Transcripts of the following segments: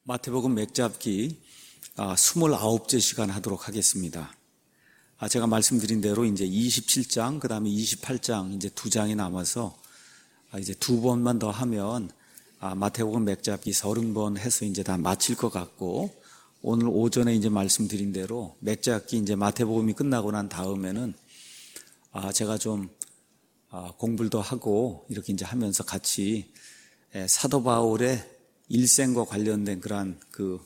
마태복음 맥잡기 29째 시간 하도록 하겠습니다. 제가 말씀드린 대로 이제 27장, 그 다음에 28장, 이제 2장이 남아서 이제 2번만 더 하면 마태복음 맥잡기 30번 해서 이제 다 마칠 것 같고, 오늘 오전에 이제 말씀드린 대로 맥잡기 이제 마태복음이 끝나고 난 다음에는 제가 좀 공부를 더 하고 이렇게 이제 하면서 같이 사도 바울의 일생과 관련된 그러한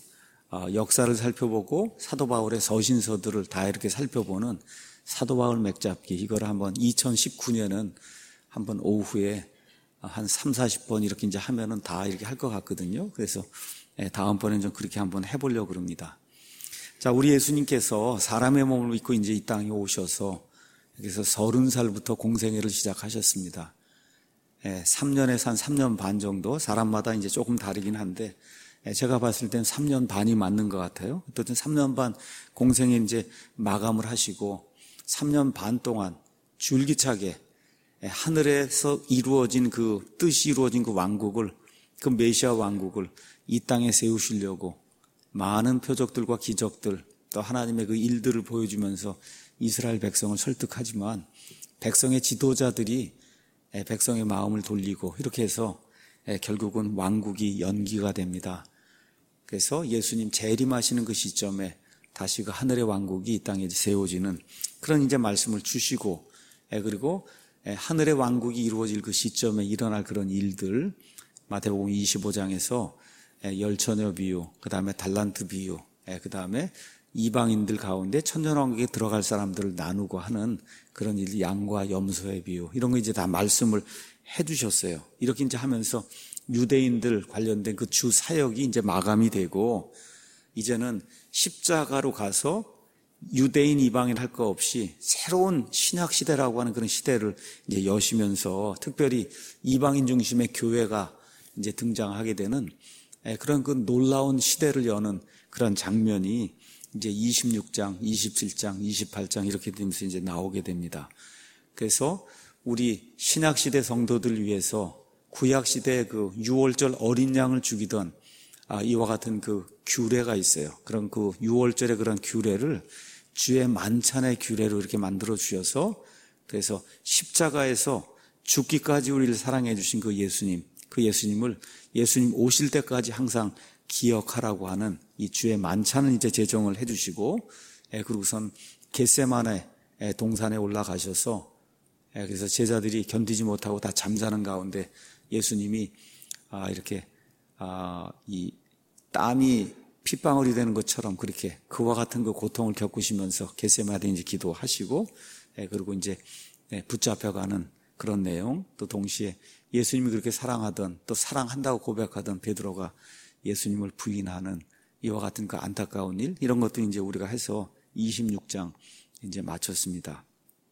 역사를 살펴보고 사도 바울의 서신서들을 다 이렇게 살펴보는 사도 바울 맥잡기, 이걸 한번 2019년은 한번 오후에 한 3, 40번 이렇게 이제 하면은 다 이렇게 할 것 같거든요. 그래서 다음번엔 좀 그렇게 한번 해보려고 그럽니다. 자, 우리 예수님께서 사람의 몸을 입고 이제 이 땅에 오셔서 그래서 30살부터 공생애를 시작하셨습니다. 3년에서 한 3년 반 정도, 사람마다 이제 조금 다르긴 한데, 제가 봤을 땐 3년 반이 맞는 것 같아요. 어쨌든 3년 반 공생에 이제 마감을 하시고, 3년 반 동안 줄기차게 하늘에서 이루어진 그 뜻이 이루어진 그 왕국을, 그 메시아 왕국을 이 땅에 세우시려고 많은 표적들과 기적들, 또 하나님의 그 일들을 보여주면서 이스라엘 백성을 설득하지만, 백성의 지도자들이 백성의 마음을 돌리고 이렇게 해서 결국은 왕국이 연기가 됩니다. 그래서 예수님 재림하시는 그 시점에 다시 그 하늘의 왕국이 이 땅에 세워지는 그런 이제 말씀을 주시고, 그리고 하늘의 왕국이 이루어질 그 시점에 일어날 그런 일들, 마태복음 25장에서 열처녀 비유, 그 다음에 달란트 비유, 그 다음에 이방인들 가운데 천년왕국에 들어갈 사람들을 나누고 하는 그런 일, 양과 염소의 비유, 이런 거 이제 다 말씀을 해주셨어요. 이렇게 이제 하면서 유대인들 관련된 그 주 사역이 이제 마감이 되고, 이제는 십자가로 가서 유대인 이방인 할 거 없이 새로운 신약 시대라고 하는 그런 시대를 이제 여시면서 특별히 이방인 중심의 교회가 이제 등장하게 되는 그런 그 놀라운 시대를 여는 그런 장면이 이제 26장, 27장, 28장 이렇게 되면서 이제 나오게 됩니다. 그래서 우리 신약시대 성도들 위해서 구약시대 그 유월절 어린 양을 죽이던 이와 같은 그 규례가 있어요. 그런 그 유월절의 그런 규례를 주의 만찬의 규례로 이렇게 만들어 주셔서, 그래서 십자가에서 죽기까지 우리를 사랑해 주신 그 예수님, 그 예수님을 예수님 오실 때까지 항상 기억하라고 하는 이 주의 만찬은 이제 제정을 해주시고, 그리고선 겟세마네 동산에 올라가셔서, 그래서 제자들이 견디지 못하고 다 잠자는 가운데 예수님이 이렇게 이 땀이 핏방울이 되는 것처럼 그렇게 그와 같은 그 고통을 겪으시면서 겟세마네 이제 기도하시고, 그리고 이제 붙잡혀가는 그런 내용, 또 동시에 예수님이 그렇게 사랑하던, 또 사랑한다고 고백하던 베드로가 예수님을 부인하는 이와 같은 그 안타까운 일, 이런 것도 이제 우리가 해서 26장 이제 마쳤습니다.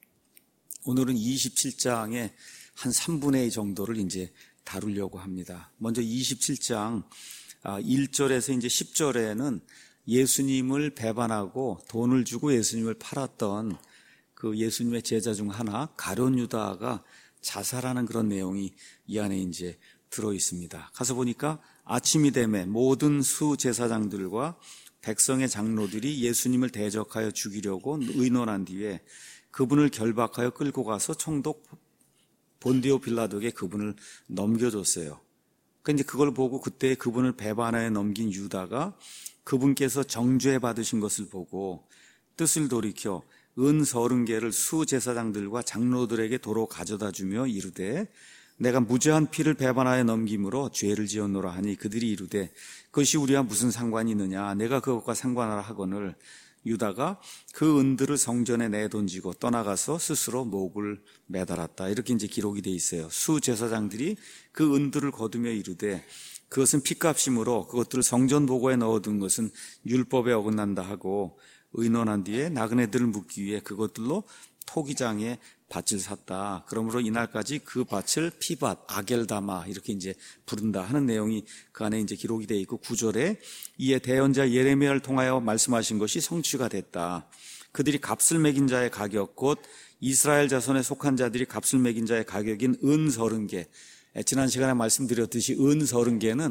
오늘은 27장의 한 3분의 2 정도를 이제 다루려고 합니다. 먼저 27장 1절에서 이제 10절에는 예수님을 배반하고 돈을 주고 예수님을 팔았던 그 예수님의 제자 중 하나 가룟 유다가 자살하는 그런 내용이 이 안에 이제 들어 있습니다. 가서 보니까 아침이 되매 모든 수제사장들과 백성의 장로들이 예수님을 대적하여 죽이려고 의논한 뒤에 그분을 결박하여 끌고 가서 총독 본디오 빌라도에게 그분을 넘겨줬어요. 그런데 그걸 보고 그때 그분을 배반하여 넘긴 유다가 그분께서 정죄 받으신 것을 보고 뜻을 돌이켜 은 30개를 수제사장들과 장로들에게 도로 가져다 주며 이르되 내가 무죄한 피를 배반하여 넘김으로 죄를 지었노라 하니 그들이 이르되 그것이 우리와 무슨 상관이 있느냐, 내가 그것과 상관하라 하거늘 유다가 그 은들을 성전에 내던지고 떠나가서 스스로 목을 매달았다. 이렇게 이제 기록이 돼 있어요. 수제사장들이 그 은들을 거두며 이르되 그것은 핏값이므로 그것들을 성전 보고에 넣어둔 것은 율법에 어긋난다 하고 의논한 뒤에 나그네들을 묻기 위해 그것들로 토기장에 밭을 샀다. 그러므로 이날까지 그 밭을 피밭, 아겔다마 이렇게 이제 부른다 하는 내용이 그 안에 이제 기록이 되어 있고, 9절에 이에 대언자 예레미야를 통하여 말씀하신 것이 성취가 됐다. 그들이 값을 매긴 자의 가격, 곧 이스라엘 자손에 속한 자들이 값을 매긴 자의 가격인 은 30개. 지난 시간에 말씀드렸듯이 은 30개는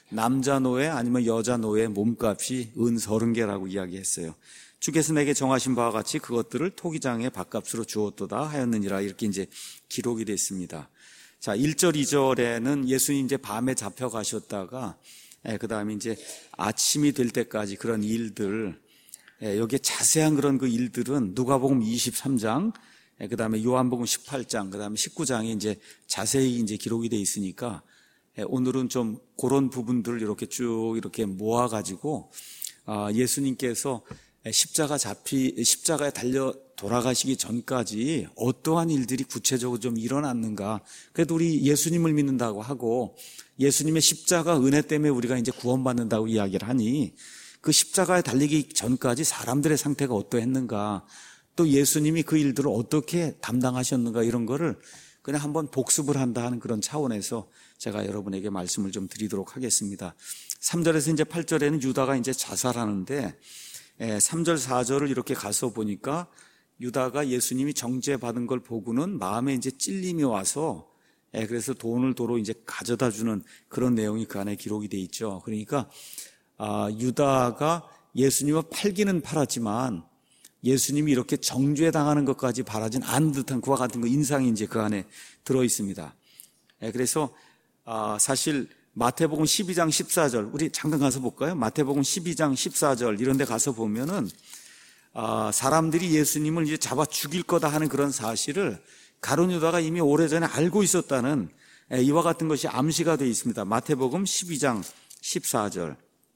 남자 노예 아니면 여자 노예 몸값이 은 30개라고 이야기했어요. 주께서 내게 정하신 바와 같이 그것들을 토기장의 밥값으로 주었도다 하였느니라, 이렇게 이제 기록이 되어 있습니다. 자, 1절, 2절에는 예수님 이제 밤에 잡혀가셨다가 그 다음에 이제 아침이 될 때까지 그런 일들, 여기에 자세한 그런 그 일들은 누가복음 23장, 그 다음에 요한복음 18장, 그 다음에 19장에 이제 자세히 이제 기록이 되어 있으니까 오늘은 좀 그런 부분들을 이렇게 쭉 이렇게 모아가지고 예수님께서 십자가에 달려 돌아가시기 전까지 어떠한 일들이 구체적으로 좀 일어났는가. 그래도 우리 예수님을 믿는다고 하고 예수님의 십자가 은혜 때문에 우리가 이제 구원받는다고 이야기를 하니 그 십자가에 달리기 전까지 사람들의 상태가 어떠했는가, 또 예수님이 그 일들을 어떻게 담당하셨는가, 이런 거를 그냥 한번 복습을 한다 하는 그런 차원에서 제가 여러분에게 말씀을 좀 드리도록 하겠습니다. 3절에서 이제 8절에는 유다가 이제 자살하는데 3절, 4절을 이렇게 가서 보니까 유다가 예수님이 정죄받은 걸 보고는 마음에 이제 찔림이 와서 그래서 돈을 도로 이제 가져다 주는 그런 내용이 그 안에 기록이 돼 있죠. 그러니까 유다가 예수님을 팔기는 팔았지만 예수님이 이렇게 정죄당하는 것까지 바라진 않은 듯한 그와 같은 그 인상이 이제 그 안에 들어 있습니다. 그래서 사실 마태복음 12장 14절, 우리 잠깐 가서 볼까요? 마태복음 12장 14절 이런 데 가서 보면은 사람들이 예수님을 이제 잡아 죽일 거다 하는 그런 사실을 가룟 유다가 이미 오래전에 알고 있었다는 이와 같은 것이 암시가 되어 있습니다. 마태복음 12장 14절.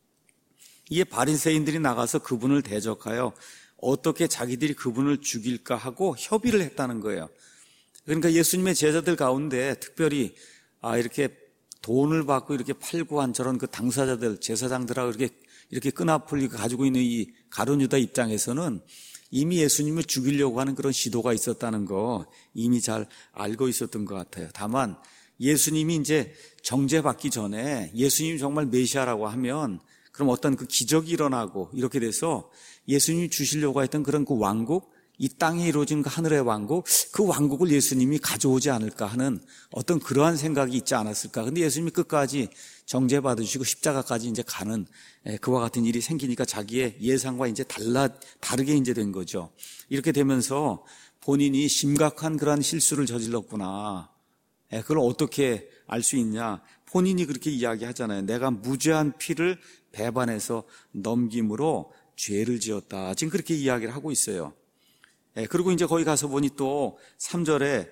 이에 바리새인들이 나가서 그분을 대적하여 어떻게 자기들이 그분을 죽일까 하고 협의를 했다는 거예요. 그러니까 예수님의 제자들 가운데 특별히 이렇게 돈을 받고 이렇게 팔고 한 저런 그 당사자들, 제사장들하고 이렇게 끈앞을 가지고 있는 이 가룟 유다 입장에서는 이미 예수님을 죽이려고 하는 그런 시도가 있었다는 거 이미 잘 알고 있었던 것 같아요. 다만 예수님이 이제 정죄받기 전에 예수님이 정말 메시아라고 하면 그럼 어떤 그 기적이 일어나고 이렇게 돼서 예수님이 주시려고 했던 그런 그 왕국, 이 땅에 이루어진 그 하늘의 왕국, 그 왕국을 예수님이 가져오지 않을까 하는 어떤 그러한 생각이 있지 않았을까. 근데 예수님이 끝까지 정죄받으시고 십자가까지 이제 가는 그와 같은 일이 생기니까 자기의 예상과 이제 다르게 이제 된 거죠. 이렇게 되면서 본인이 심각한 그러한 실수를 저질렀구나. 그걸 어떻게 알 수 있냐. 본인이 그렇게 이야기하잖아요. 내가 무죄한 피를 배반해서 넘김으로 죄를 지었다. 지금 그렇게 이야기를 하고 있어요. 그리고 이제 거기 가서 보니 또 3절에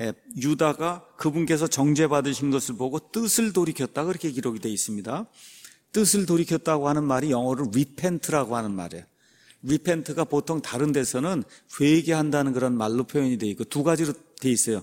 유다가 그분께서 정죄받으신 것을 보고 뜻을 돌이켰다, 그렇게 기록이 되어 있습니다. 뜻을 돌이켰다고 하는 말이 영어로 repent라고 하는 말이에요. repent가 보통 다른 데서는 회개한다는 그런 말로 표현이 되어 있고 두 가지로 되어 있어요.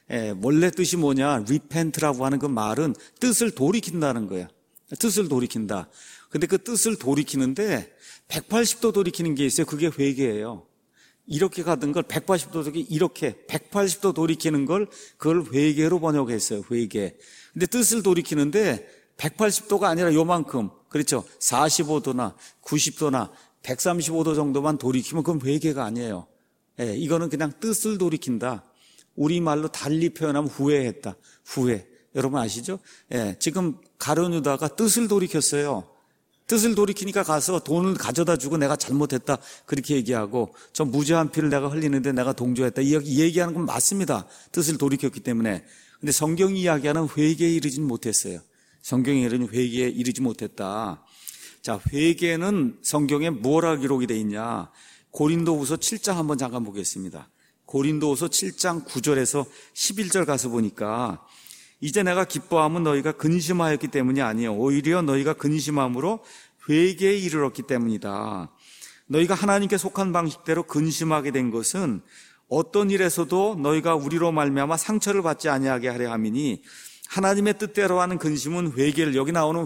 원래 뜻이 뭐냐, repent라고 하는 그 말은 뜻을 돌이킨다는 거예요. 뜻을 돌이킨다. 근데 그 뜻을 돌이키는데 180도 돌이키는 게 있어요. 그게 회개예요. 이렇게 가던 걸 180도 이렇게 180도 돌이키는 걸 그걸 회개로 번역했어요. 회개. 근데 뜻을 돌이키는데 180도가 아니라 요만큼, 그렇죠? 45도나 90도나 135도 정도만 돌이키면 그건 회개가 아니에요. 이거는 그냥 뜻을 돌이킨다. 우리말로 달리 표현하면 후회했다. 후회. 여러분 아시죠? 지금 가룟 유다가 뜻을 돌이켰어요. 뜻을 돌이키니까 가서 돈을 가져다 주고 내가 잘못했다 그렇게 얘기하고 저 무죄한 피를 내가 흘리는데 내가 동조했다 이 얘기하는 건 맞습니다. 뜻을 돌이켰기 때문에. 근데 성경이 이야기하는 회개에 이르지는 못했어요. 성경이 이르는 회개에 이르지 못했다. 자, 회개는 성경에 뭐라 기록이 되어 있냐. 고린도후서 7장 한번 잠깐 보겠습니다. 고린도후서 7장 9절에서 11절 가서 보니까 이제 내가 기뻐함은 너희가 근심하였기 때문이 아니요 오히려 너희가 근심함으로 회개에 이르렀기 때문이다. 너희가 하나님께 속한 방식대로 근심하게 된 것은 어떤 일에서도 너희가 우리로 말미암아 상처를 받지 아니하게 하려 함이니 하나님의 뜻대로 하는 근심은 회개를, 여기 나오는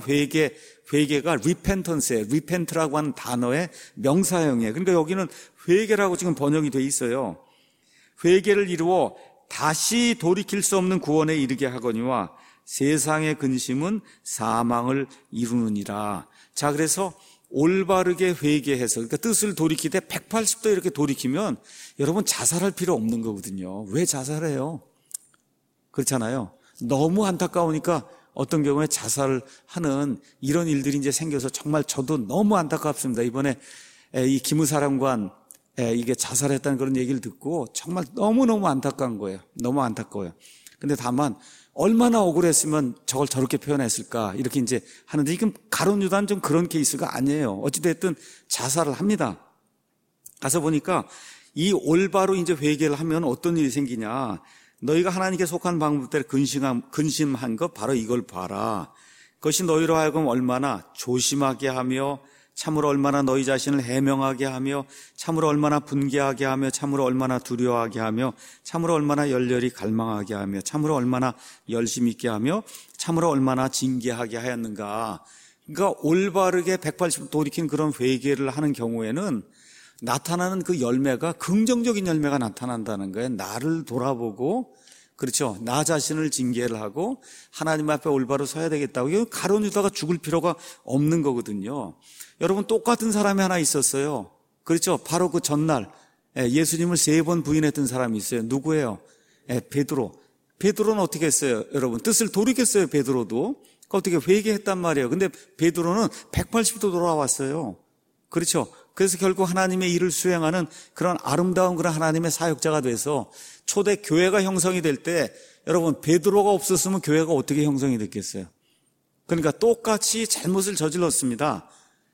회개가 repentance예요. repent라고 하는 단어의 명사형이에요. 그러니까 여기는 회개라고 지금 번역이 돼 있어요. 회개를 이루어 다시 돌이킬 수 없는 구원에 이르게 하거니와 세상의 근심은 사망을 이루느니라. 자, 그래서 올바르게 회개해서, 그러니까 뜻을 돌이키되 180도 이렇게 돌이키면 여러분 자살할 필요 없는 거거든요. 왜 자살해요? 그렇잖아요. 너무 안타까우니까 어떤 경우에 자살을 하는 이런 일들이 이제 생겨서 정말 저도 너무 안타깝습니다. 이번에 이 기무사령관 이게 자살했다는 그런 얘기를 듣고 정말 너무너무 안타까운 거예요. 너무 안타까워요. 근데 다만 얼마나 억울했으면 저걸 저렇게 표현했을까 이렇게 이제 하는데, 지금 가룟 유다는 좀 그런 케이스가 아니에요. 어찌됐든 자살을 합니다. 가서 보니까 이 올바로 이제 회개를 하면 어떤 일이 생기냐. 너희가 하나님께 속한 방법대로 근심한 것 바로 이걸 봐라. 그것이 너희로 하여금 얼마나 조심하게 하며 참으로 얼마나 너희 자신을 해명하게 하며 참으로 얼마나 분개하게 하며 참으로 얼마나 두려워하게 하며 참으로 얼마나 열렬히 갈망하게 하며 참으로 얼마나 열심 있게 하며 참으로 얼마나 징계하게 하였는가. 그러니까 올바르게 180도 돌이킨 그런 회개를 하는 경우에는 나타나는 그 열매가 긍정적인 열매가 나타난다는 거예요. 나를 돌아보고, 그렇죠, 나 자신을 징계를 하고 하나님 앞에 올바로 서야 되겠다고. 이거 가룟 유다가 죽을 필요가 없는 거거든요. 여러분, 똑같은 사람이 하나 있었어요. 그렇죠, 바로 그 전날 예수님을 3번 부인했던 사람이 있어요. 누구예요? 베드로. 베드로는 어떻게 했어요? 여러분, 뜻을 돌이켰어요. 베드로도 어떻게 회개했단 말이에요. 근데 베드로는 180도 돌아왔어요. 그렇죠. 그래서 결국 하나님의 일을 수행하는 그런 아름다운 그런 하나님의 사역자가 돼서 초대 교회가 형성이 될 때, 여러분, 베드로가 없었으면 교회가 어떻게 형성이 됐겠어요? 그러니까 똑같이 잘못을 저질렀습니다.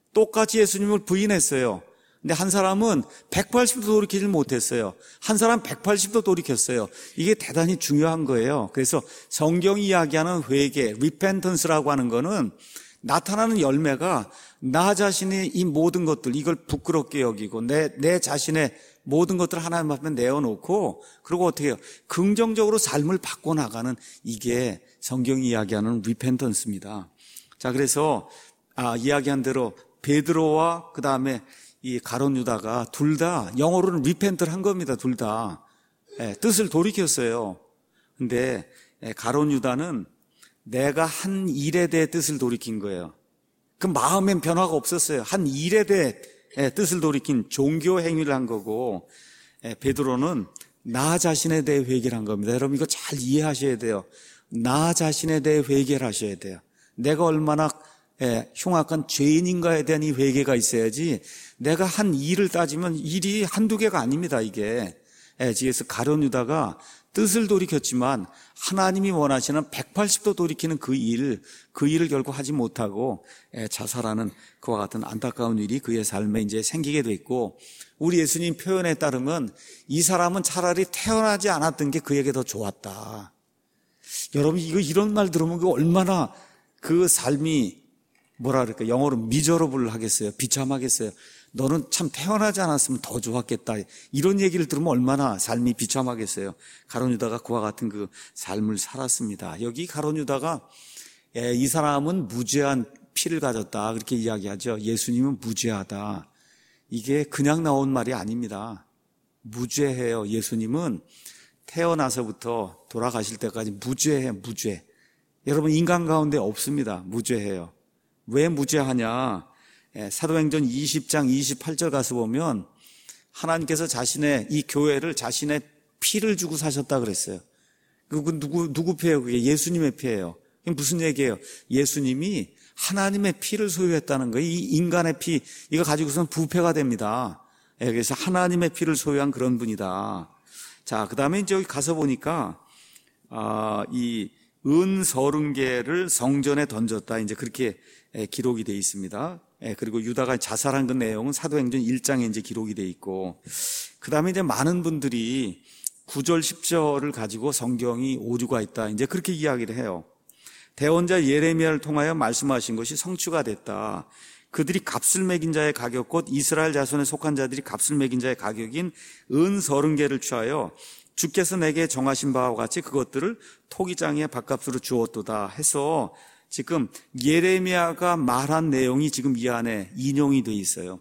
똑같이 예수님을 부인했어요. 근데 한 사람은 180도 돌이키질 못했어요. 한 사람 180도 돌이켰어요. 이게 대단히 중요한 거예요. 그래서 성경이 이야기하는 회개, 리펜턴스라고 하는 거는 나타나는 열매가 나 자신의 이 모든 것들, 이걸 부끄럽게 여기고 내 자신의 모든 것들을 하나님 앞에 내어놓고, 그리고 어떻게 해요? 긍정적으로 삶을 바꿔나가는, 이게 성경이 이야기하는 리펜턴스입니다. 자, 그래서 이야기한 대로 베드로와 그 다음에 이 가룟 유다가 둘 다 영어로는 리펜트를 한 겁니다. 둘 다 뜻을 돌이켰어요. 근데 가룟 유다는 내가 한 일에 대해 뜻을 돌이킨 거예요. 그 마음엔 변화가 없었어요. 한 일에 대해 뜻을 돌이킨 종교 행위를 한 거고, 베드로는 나 자신에 대해 회개를 한 겁니다. 여러분, 이거 잘 이해하셔야 돼요. 나 자신에 대해 회개를 하셔야 돼요. 내가 얼마나 흉악한 죄인인가에 대한 이 회개가 있어야지, 내가 한 일을 따지면 일이 한두 개가 아닙니다, 이게. 그래서 가룟 유다가 뜻을 돌이켰지만 하나님이 원하시는 180도 돌이키는 그 일을 결국 하지 못하고 자살하는 그와 같은 안타까운 일이 그의 삶에 이제 생기게 됐고, 우리 예수님 표현에 따르면 이 사람은 차라리 태어나지 않았던 게 그에게 더 좋았다. 여러분, 이런 말 들으면 얼마나 그 삶이 뭐라 그럴까, 영어로 미저러블 하겠어요? 비참하겠어요? 너는 참 태어나지 않았으면 더 좋았겠다. 이런 얘기를 들으면 얼마나 삶이 비참하겠어요? 가룟 유다가 그와 같은 그 삶을 살았습니다. 여기 가룟 유다가 이 사람은 무죄한 피를 가졌다, 그렇게 이야기하죠. 예수님은 무죄하다. 이게 그냥 나온 말이 아닙니다. 무죄해요. 예수님은 태어나서부터 돌아가실 때까지 무죄해, 무죄. 여러분, 인간 가운데 없습니다. 무죄해요. 왜 무죄하냐? 사도행전 20장 28절 가서 보면 하나님께서 자신의 이 교회를 자신의 피를 주고 사셨다 그랬어요. 그 누구 피예요? 그게 예수님의 피예요. 그게 무슨 얘기예요? 예수님이 하나님의 피를 소유했다는 거예요. 이 인간의 피, 이거 가지고서는 부패가 됩니다. 그래서 하나님의 피를 소유한 그런 분이다. 자, 그 다음에 이제 여기 가서 보니까 이 은서른개를 성전에 던졌다, 이제 그렇게 기록이 되어 있습니다. 그리고 유다가 자살한 그 내용은 사도행전 1장에 이제 기록이 되어 있고, 그 다음에 이제 많은 분들이 9절 10절을 가지고 성경이 오류가 있다, 이제 그렇게 이야기를 해요. 대언자 예레미야를 통하여 말씀하신 것이 성취가 됐다. 그들이 값을 매긴 자의 가격, 곧 이스라엘 자손에 속한 자들이 값을 매긴 자의 가격인 은서른개를 취하여 주께서 내게 정하신 바와 같이 그것들을 토기장의 밥값으로 주었도다 해서, 지금 예레미야가 말한 내용이 지금 이 안에 인용이 돼 있어요.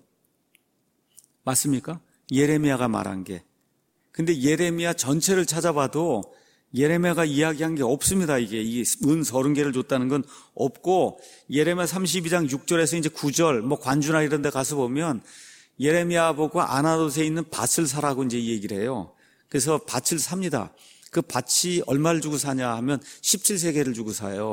맞습니까? 예레미야가 말한 게. 근데 예레미야 전체를 찾아봐도 예레미야가 이야기한 게 없습니다. 이게 이 은서른개를 줬다는 건 없고, 예레미야 32장 6절에서 이제 9절 뭐 관주나 이런 데 가서 보면 예레미야 보고 아나돗에 있는 밭을 사라고 이제 얘기를 해요. 그래서 밭을 삽니다. 그 밭이 얼마를 주고 사냐 하면 17세겔을 주고 사요.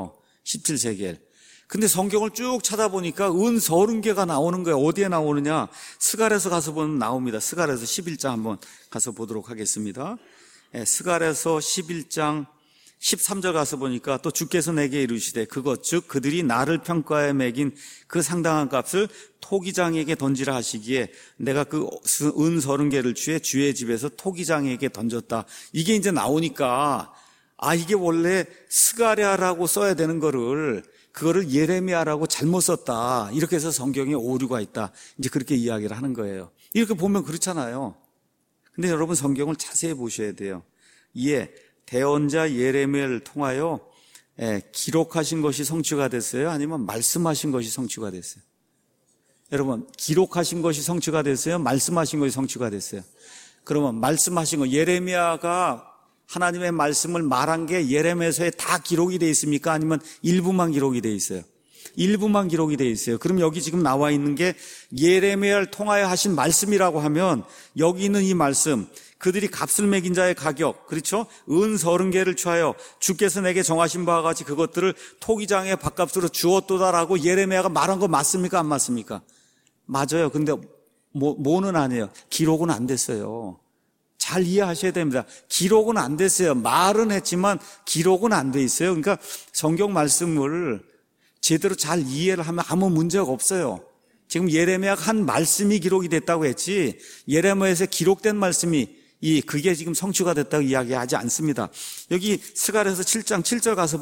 17세겔. 근데 성경을 쭉 찾아보니까 은 30개가 나오는 거예요. 어디에 나오느냐? 스갈에서 가서 보면 나옵니다. 스갈에서 11장 한번 가서 보도록 하겠습니다. 스갈에서 11장 13절 가서 보니까 또 주께서 내게 이르시되 그것 즉 그들이 나를 평가에 매긴 그 상당한 값을 토기장에게 던지라 하시기에 내가 그 은 30개를 취해 주의 집에서 토기장에게 던졌다. 이게 이제 나오니까 이게 원래 스가랴라고 써야 되는 그거를 예레미야라고 잘못 썼다. 이렇게 해서 성경에 오류가 있다. 이제 그렇게 이야기를 하는 거예요. 이렇게 보면 그렇잖아요. 근데 여러분 성경을 자세히 보셔야 돼요. 이에 대언자 예레미야를 통하여 기록하신 것이 성취가 됐어요? 아니면 말씀하신 것이 성취가 됐어요? 여러분, 기록하신 것이 성취가 됐어요? 말씀하신 것이 성취가 됐어요? 그러면 말씀하신 거, 예레미야가 하나님의 말씀을 말한 게 예레미야서에 다 기록이 되어 있습니까? 아니면 일부만 기록이 되어 있어요? 일부만 기록이 되어 있어요. 그럼 여기 지금 나와 있는 게 예레미야를 통하여 하신 말씀이라고 하면 여기 있는 이 말씀, 그들이 값을 매긴 자의 가격, 그렇죠? 은 30개를 취하여 주께서 내게 정하신 바와 같이 그것들을 토기장의 밥값으로 주었도다라고 예레미야가 말한 거 맞습니까? 안 맞습니까? 맞아요. 근데 뭐는 아니에요. 기록은 안 됐어요. 잘 이해하셔야 됩니다. 기록은 안 됐어요. 말은 했지만 기록은 안 돼 있어요. 그러니까 성경 말씀을 제대로 잘 이해를 하면 아무 문제가 없어요. 지금 예레미야가 한 말씀이 기록이 됐다고 했지 예레미야에서 기록된 말씀이 그게 지금 성취가 됐다고 이야기하지 않습니다. 여기 스갈에서 7장 7절 가서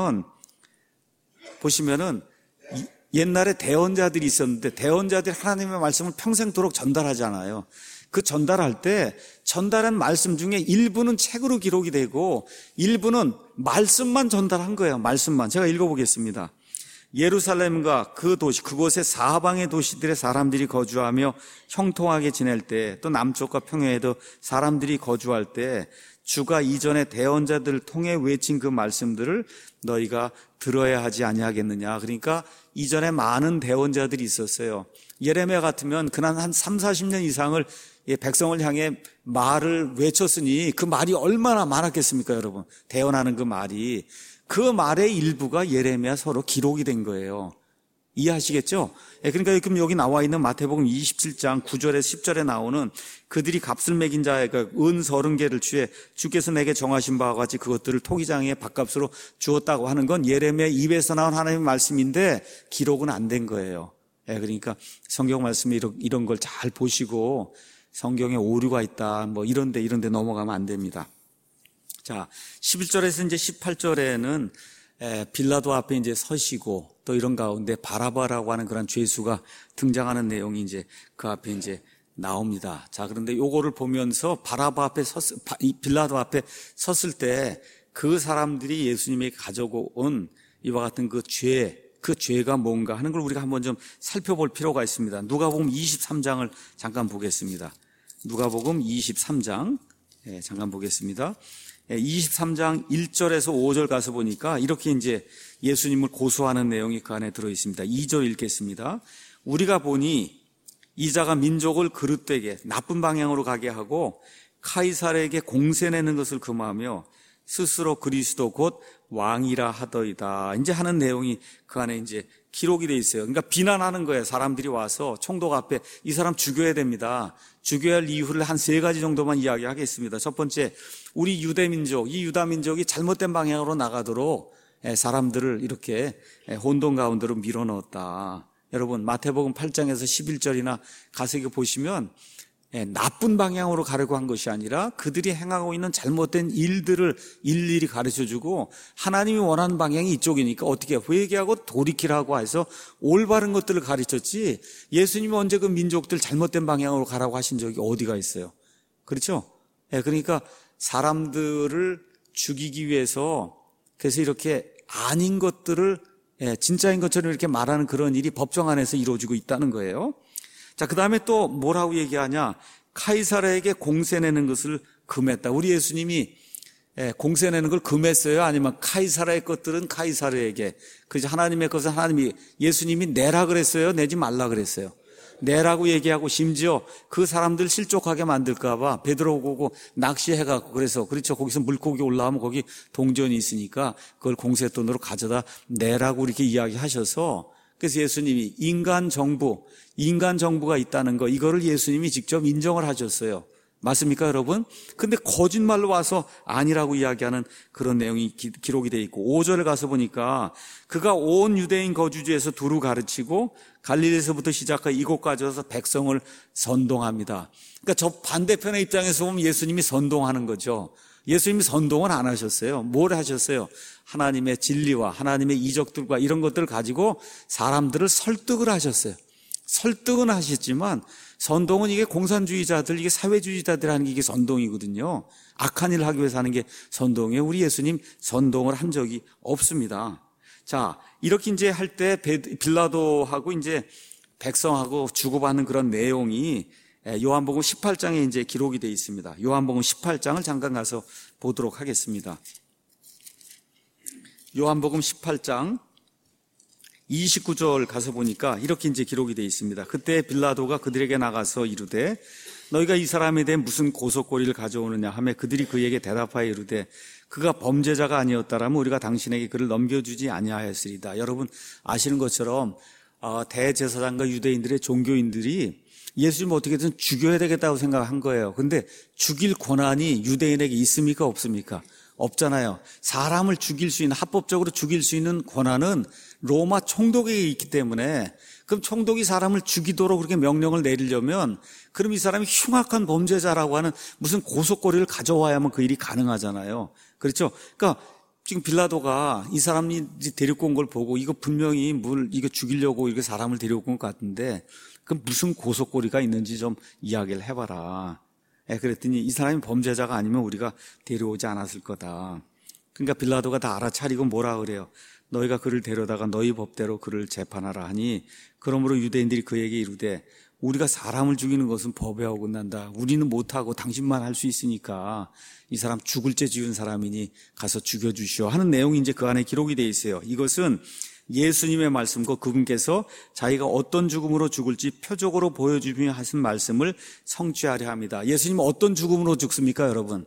보시면은 옛날에 대언자들이 있었는데 대언자들이 하나님의 말씀을 평생도록 전달하잖아요. 그 전달할 때 전달한 말씀 중에 일부는 책으로 기록이 되고 일부는 말씀만 전달한 거예요. 말씀만. 제가 읽어보겠습니다. 예루살렘과 그 도시, 그곳의 사방의 도시들의 사람들이 거주하며 형통하게 지낼 때, 또 남쪽과 평야에도 사람들이 거주할 때 주가 이전에 대언자들을 통해 외친 그 말씀들을 너희가 들어야 하지 아니하겠느냐. 그러니까 이전에 많은 대언자들이 있었어요. 예레미야 같으면 그난 한 3, 40년 이상을 백성을 향해 말을 외쳤으니 그 말이 얼마나 많았겠습니까, 여러분? 대언하는 그 말이. 그 말의 일부가 예레미야 서로 기록이 된 거예요. 이해하시겠죠? 그러니까 지금 여기 나와 있는 마태복음 27장 9절에 10절에 나오는 그들이 값을 매긴 자의 은 30개를 취해 주께서 내게 정하신 바와 같이 그것들을 토기장의 밥값으로 주었다고 하는 건 예레미야 입에서 나온 하나님의 말씀인데 기록은 안 된 거예요. 그러니까 성경 말씀에 이런 걸 잘 보시고 성경에 오류가 있다, 이런데 넘어가면 안 됩니다. 자, 11절에서 이제 18절에는 빌라도 앞에 이제 서시고 또 이런 가운데 바라바라고 하는 그런 죄수가 등장하는 내용이 이제 그 앞에 이제 나옵니다. 자, 그런데 요거를 보면서 빌라도 앞에 섰을 때 그 사람들이 예수님에게 가져온 이와 같은 그 죄가 뭔가 하는 걸 우리가 한번 좀 살펴볼 필요가 있습니다. 누가복음 23장을 잠깐 보겠습니다. 누가복음 23장 잠깐 보겠습니다. 23장 1절에서 5절 가서 보니까 이렇게 이제 예수님을 고소하는 내용이 그 안에 들어 있습니다. 2절 읽겠습니다. 우리가 보니 이자가 민족을 그릇되게 나쁜 방향으로 가게 하고 카이사르에게 공세내는 것을 금하며 스스로 그리스도 곧 왕이라 하더이다. 이제 하는 내용이 그 안에 이제 기록이 돼 있어요. 그러니까 비난하는 거예요. 사람들이 와서 총독 앞에 이 사람 죽여야 됩니다. 죽여야 할 이유를 한 3가지 정도만 이야기하겠습니다. 첫 번째, 우리 유대민족, 이 유다민족이 잘못된 방향으로 나가도록 사람들을 이렇게 혼돈 가운데로 밀어넣었다. 여러분, 마태복음 8장에서 11절이나 가서 보시면 나쁜 방향으로 가려고 한 것이 아니라 그들이 행하고 있는 잘못된 일들을 일일이 가르쳐주고 하나님이 원하는 방향이 이쪽이니까 어떻게 회개하고 돌이키라고 해서 올바른 것들을 가르쳤지 예수님이 언제 그 민족들 잘못된 방향으로 가라고 하신 적이 어디가 있어요? 그렇죠? 그러니까 사람들을 죽이기 위해서 그래서 이렇게 아닌 것들을 진짜인 것처럼 이렇게 말하는 그런 일이 법정 안에서 이루어지고 있다는 거예요. 자, 그 다음에 또 뭐라고 얘기하냐? 카이사르에게 공세내는 것을 금했다. 우리 예수님이 공세내는 걸 금했어요? 아니면 카이사르의 것들은 카이사르에게, 그래서 하나님의 것은 예수님이 내라 그랬어요? 내지 말라 그랬어요? 내라고 얘기하고 심지어 그 사람들 실족하게 만들까 봐 베드로 보고 낚시해갖고 그래서 그렇죠. 거기서 물고기 올라오면 거기 동전이 있으니까 그걸 공세돈으로 가져다 내라고 이렇게 이야기하셔서 그래서 예수님이 인간 정부가 있다는 거 이거를 예수님이 직접 인정을 하셨어요. 맞습니까, 여러분? 근데 거짓말로 와서 아니라고 이야기하는 그런 내용이 기록이 되어 있고 5절에 가서 보니까 그가 온 유대인 거주지에서 두루 가르치고 갈릴리에서부터 시작해 이곳까지 와서 백성을 선동합니다. 그러니까 저 반대편의 입장에서 보면 예수님이 선동하는 거죠. 예수님이 선동을 안 하셨어요. 뭘 하셨어요? 하나님의 진리와 하나님의 이적들과 이런 것들을 가지고 사람들을 설득을 하셨어요. 설득은 하셨지만 선동은 이게 공산주의자들, 이게 사회주의자들 하는 게 이게 선동이거든요. 악한 일을 하기 위해서 하는 게 선동이에요. 우리 예수님 선동을 한 적이 없습니다. 자, 이렇게 이제 할 때 빌라도하고 이제 백성하고 주고받는 그런 내용이 요한복음 18장에 이제 기록이 되어 있습니다. 요한복음 18장을 잠깐 가서 보도록 하겠습니다. 요한복음 18장 29절 가서 보니까 이렇게 이제 기록이 되어 있습니다. 그때 빌라도가 그들에게 나가서 이르되 너희가 이 사람에 대해 무슨 고속고리를 가져오느냐 하며 그들이 그에게 대답하여 이르되 그가 범죄자가 아니었다라면 우리가 당신에게 그를 넘겨주지 아니하였으리다. 여러분 아시는 것처럼 대제사장과 유대인들의 종교인들이 예수님 어떻게든 죽여야 되겠다고 생각한 거예요. 근데 죽일 권한이 유대인에게 있습니까 없습니까? 없잖아요. 사람을 죽일 수 있는, 합법적으로 죽일 수 있는 권한은 로마 총독에게 있기 때문에 그럼 총독이 사람을 죽이도록 그렇게 명령을 내리려면 그럼 이 사람이 흉악한 범죄자라고 하는 무슨 고속고리를 가져와야만 그 일이 가능하잖아요. 그렇죠? 그러니까 지금 빌라도가 이 사람이 데리고 온 걸 보고 이거 분명히 이거 죽이려고 이렇게 사람을 데리고 온 것 같은데 그럼 무슨 고속고리가 있는지 좀 이야기를 해봐라. 그랬더니 이 사람이 범죄자가 아니면 우리가 데려오지 않았을 거다. 그러니까 빌라도가 다 알아차리고 뭐라 그래요? 너희가 그를 데려다가 너희 법대로 그를 재판하라 하니 그러므로 유대인들이 그에게 이르되 우리가 사람을 죽이는 것은 법에 어긋난다. 우리는 못하고 당신만 할 수 있으니까 이 사람 죽을 죄 지은 사람이니 가서 죽여주시오 하는 내용이 이제 그 안에 기록이 되어 있어요. 이것은 예수님의 말씀과 그분께서 자기가 어떤 죽음으로 죽을지 표적으로 보여주며 하신 말씀을 성취하려 합니다. 예수님은 어떤 죽음으로 죽습니까, 여러분?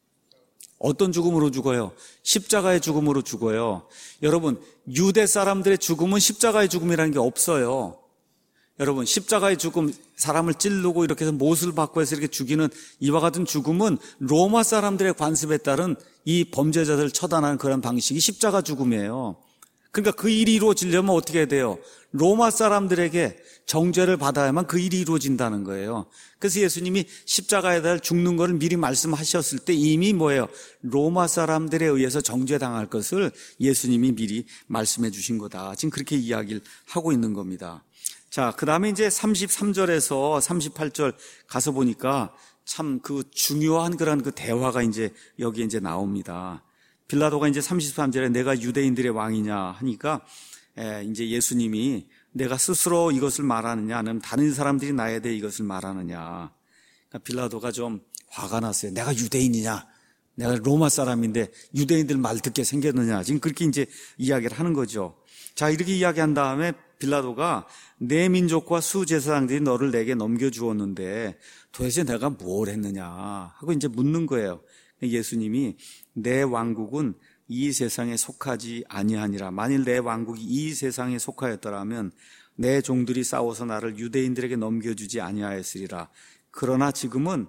어떤 죽음으로 죽어요? 십자가의 죽음으로 죽어요. 여러분, 유대 사람들의 죽음은 십자가의 죽음이라는 게 없어요. 여러분, 십자가의 죽음, 사람을 찌르고 이렇게 해서 못을 받고 해서 이렇게 죽이는 이와 같은 죽음은 로마 사람들의 관습에 따른 이 범죄자들을 처단하는 그런 방식이 십자가 죽음이에요. 그러니까 그 일이 이루어지려면 어떻게 해야 돼요? 로마 사람들에게 정죄를 받아야만 그 일이 이루어진다는 거예요. 그래서 예수님이 십자가에 달려 죽는 것을 미리 말씀하셨을 때 이미 뭐예요? 로마 사람들에 의해서 정죄당할 것을 예수님이 미리 말씀해 주신 거다. 지금 그렇게 이야기를 하고 있는 겁니다. 자, 그 다음에 이제 33절에서 38절 가서 보니까 참 그 중요한 그런 그 대화가 이제 여기에 이제 나옵니다. 빌라도가 이제 33절에 내가 유대인들의 왕이냐 하니까 이제 예수님이 내가 스스로 이것을 말하느냐 아니면 다른 사람들이 나에 대해 이것을 말하느냐. 그러니까 빌라도가 좀 화가 났어요. 내가 유대인이냐? 내가 로마 사람인데 유대인들 말 듣게 생겼느냐? 지금 그렇게 이제 이야기를 하는 거죠. 자, 이렇게 이야기한 다음에 빌라도가 내 민족과 수제사장들이 너를 내게 넘겨주었는데 도대체 내가 뭘 했느냐 하고 이제 묻는 거예요. 예수님이 내 왕국은 이 세상에 속하지 아니하니라. 만일 내 왕국이 이 세상에 속하였더라면 내 종들이 싸워서 나를 유대인들에게 넘겨주지 아니하였으리라. 그러나 지금은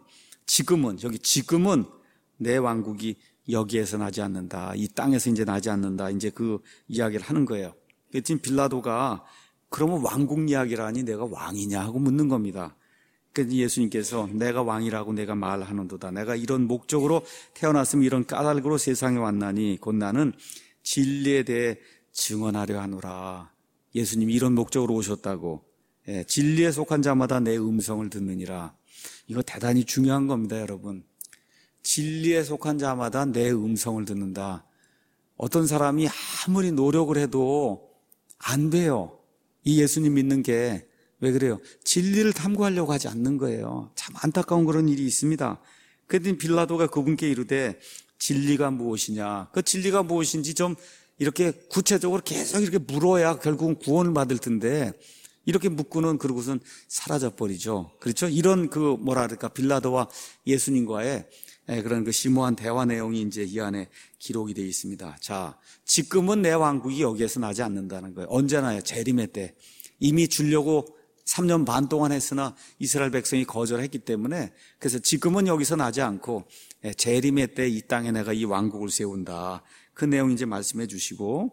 내 왕국이 여기에서 나지 않는다. 이 땅에서 이제 나지 않는다. 이제 그 이야기를 하는 거예요. 지금 빌라도가 그러면 왕국 이야기라니 내가 왕이냐 하고 묻는 겁니다. 그래서 예수님께서 내가 왕이라고 내가 말하는도다. 내가 이런 목적으로 태어났으면 이런 까닭으로 세상에 왔나니 곧 나는 진리에 대해 증언하려 하노라. 예수님이 이런 목적으로 오셨다고. 진리에 속한 자마다 내 음성을 듣느니라. 이거 대단히 중요한 겁니다, 여러분. 진리에 속한 자마다 내 음성을 듣는다. 어떤 사람이 아무리 노력을 해도 안 돼요. 이 예수님 믿는 게 왜 그래요? 진리를 탐구하려고 하지 않는 거예요. 참 안타까운 그런 일이 있습니다. 그랬더니 빌라도가 그분께 이르되 진리가 무엇이냐? 그 진리가 무엇인지 좀 이렇게 구체적으로 계속 이렇게 물어야 결국은 구원을 받을 텐데 이렇게 묻고는 그러고선 사라져버리죠. 그렇죠? 이런 빌라도와 예수님과의 그런 그 심오한 대화 내용이 이제 이 안에 기록이 되어 있습니다. 자, 지금은 내 왕국이 여기에서 나지 않는다는 거예요. 언제나요? 재림의 때. 이미 주려고 3년 반 동안 했으나 이스라엘 백성이 거절했기 때문에 그래서 지금은 여기서 나지 않고 재림의 때 이 땅에 내가 이 왕국을 세운다. 그 내용 이제 말씀해 주시고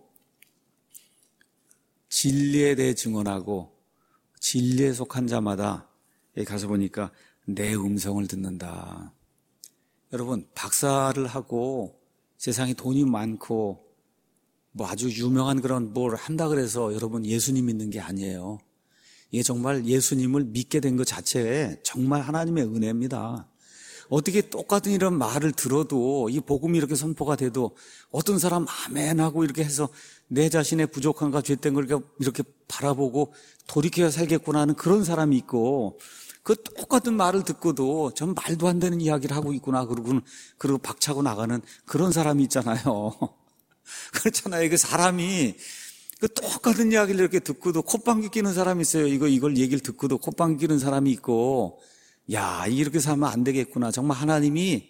진리에 대해 증언하고 진리에 속한 자마다 가서 보니까 내 음성을 듣는다. 여러분 박사를 하고 세상에 돈이 많고 뭐 아주 유명한 그런 뭘 한다 그래서 여러분 예수님 믿는 게 아니에요. 이게 정말 예수님을 믿게 된 것 자체에 정말 하나님의 은혜입니다. 어떻게 똑같은 이런 말을 들어도 이 복음이 이렇게 선포가 돼도 어떤 사람 아멘 하고 이렇게 해서 내 자신의 부족함과 죄된 걸 이렇게 바라보고 돌이켜야 살겠구나 하는 그런 사람이 있고 그 똑같은 말을 듣고도 전 말도 안 되는 이야기를 하고 있구나 그러고 박차고 나가는 그런 사람이 있잖아요. 그렇잖아요. 그 사람이 그 똑같은 이야기를 이렇게 듣고도 콧방귀 끼는 사람이 있어요. 이걸 얘기를 듣고도 콧방귀 끼는 사람이 있고, 야, 이렇게 살면 안 되겠구나. 정말 하나님이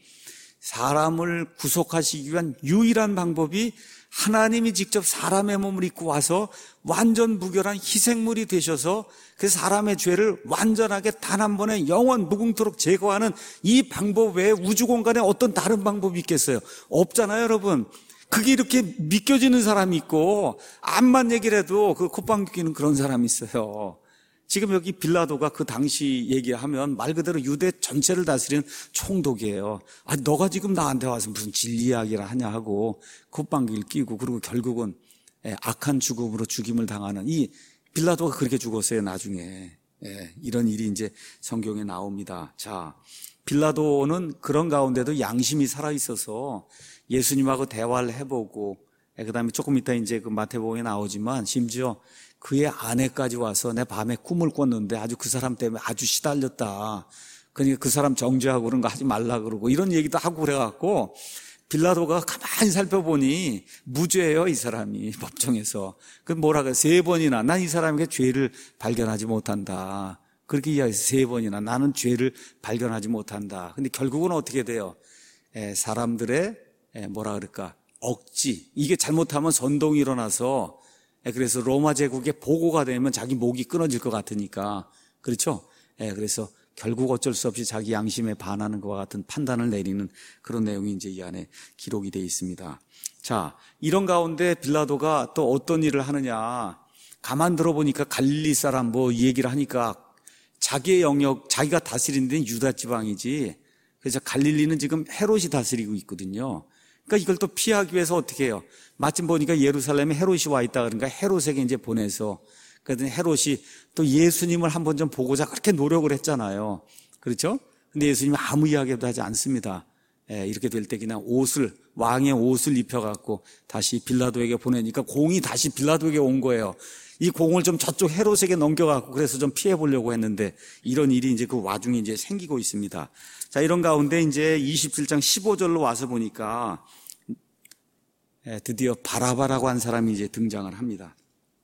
사람을 구속하시기 위한 유일한 방법이 하나님이 직접 사람의 몸을 입고 와서 완전 무결한 희생물이 되셔서 그 사람의 죄를 완전하게 단 한 번에 영원 무궁토록 제거하는 이 방법 외에 우주 공간에 어떤 다른 방법이 있겠어요? 없잖아요, 여러분. 그게 이렇게 믿겨지는 사람이 있고 암만 얘기를 해도 그 콧방귀 뀌는 그런 사람이 있어요. 지금 여기 빌라도가 그 당시 얘기하면 말 그대로 유대 전체를 다스리는 총독이에요. 아, 너가 지금 나한테 와서 무슨 진리 이야기를 하냐 하고 콧방귀를 끼고 그리고 결국은 악한 죽음으로 죽임을 당하는 이 빌라도가 그렇게 죽었어요, 나중에. 이런 일이 이제 성경에 나옵니다. 자, 빌라도는 그런 가운데도 양심이 살아있어서 예수님하고 대화를 해보고, 그 다음에 조금 이따 이제 그 마태복음에 나오지만 심지어 그의 아내까지 와서 내 밤에 꿈을 꿨는데 아주 그 사람 때문에 아주 시달렸다. 그러니까 그 사람 정죄하고 그런 거 하지 말라 그러고 이런 얘기도 하고 그래갖고 빌라도가 가만히 살펴보니 무죄예요, 이 사람이 법정에서. 그 뭐라 그래, 3번이나 난 이 사람에게 죄를 발견하지 못한다. 그렇게 이야기해서 3번이나 나는 죄를 발견하지 못한다. 근데 결국은 어떻게 돼요? 사람들의 뭐라 그럴까, 억지. 이게 잘못하면 선동이 일어나서 그래서 로마 제국의 보고가 되면 자기 목이 끊어질 것 같으니까. 그렇죠? 그래서 결국 어쩔 수 없이 자기 양심에 반하는 것과 같은 판단을 내리는 그런 내용이 이제 이 안에 기록이 되어 있습니다. 자, 이런 가운데 빌라도가 또 어떤 일을 하느냐. 가만 들어보니까 갈릴리 사람 뭐 이 얘기를 하니까 자기의 영역, 자기가 다스리는 데는 유다 지방이지. 그래서 갈릴리는 지금 헤롯이 다스리고 있거든요. 그러니까 이걸 또 피하기 위해서 어떻게 해요? 마침 보니까 예루살렘에 헤롯이 와 있다 그러니까 헤롯에게 이제 보내서 그랬더니 헤롯이 또 예수님을 한번 좀 보고자 그렇게 노력을 했잖아요. 그렇죠? 근데 예수님이 아무 이야기도 하지 않습니다. 이렇게 될 때 그냥 왕의 옷을 입혀갖고 다시 빌라도에게 보내니까 공이 다시 빌라도에게 온 거예요. 이 공을 좀 저쪽 헤롯에게 넘겨갖고 그래서 좀 피해보려고 했는데 이런 일이 이제 그 와중에 이제 생기고 있습니다. 자, 이런 가운데 이제 27장 15절로 와서 보니까 드디어 바라바라고 한 사람이 이제 등장을 합니다.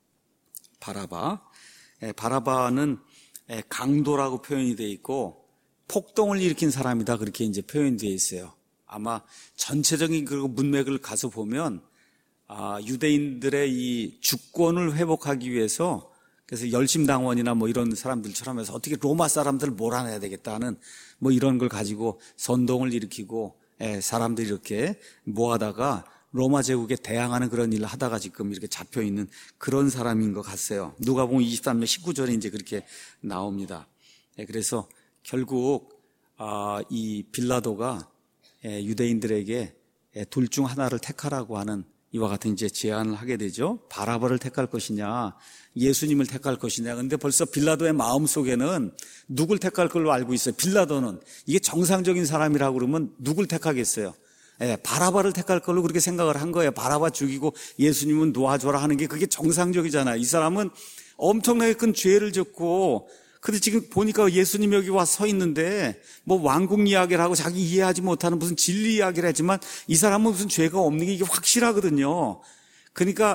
바라바는 강도라고 표현이 되어 있고 폭동을 일으킨 사람이다 그렇게 이제 표현이 되어 있어요. 아마 전체적인 그 문맥을 가서 보면 유대인들의 이 주권을 회복하기 위해서 그래서 열심당원이나 뭐 이런 사람들처럼 해서 어떻게 로마 사람들을 몰아내야 되겠다는 뭐 이런 걸 가지고 선동을 일으키고 사람들이 이렇게 모아다가 로마 제국에 대항하는 그런 일을 하다가 지금 이렇게 잡혀 있는 그런 사람인 것 같아요. 누가복음 23장 19절에 이제 그렇게 나옵니다. 그래서 결국 이 빌라도가 유대인들에게 둘 중 하나를 택하라고 하는 이와 같은 이제 제안을 하게 되죠. 바라바를 택할 것이냐, 예수님을 택할 것이냐. 근데 벌써 빌라도의 마음 속에는 누굴 택할 걸로 알고 있어요. 빌라도는 이게 정상적인 사람이라고 그러면 누굴 택하겠어요? 바라바를 택할 걸로 그렇게 생각을 한 거예요. 바라바 죽이고 예수님은 놓아줘라 하는 게 그게 정상적이잖아요. 이 사람은 엄청나게 큰 죄를 졌고, 근데 지금 보니까 예수님 여기 와 서 있는데 뭐 왕국 이야기를 하고 자기 이해하지 못하는 무슨 진리 이야기를 했지만 이 사람은 무슨 죄가 없는 게 이게 확실하거든요. 그러니까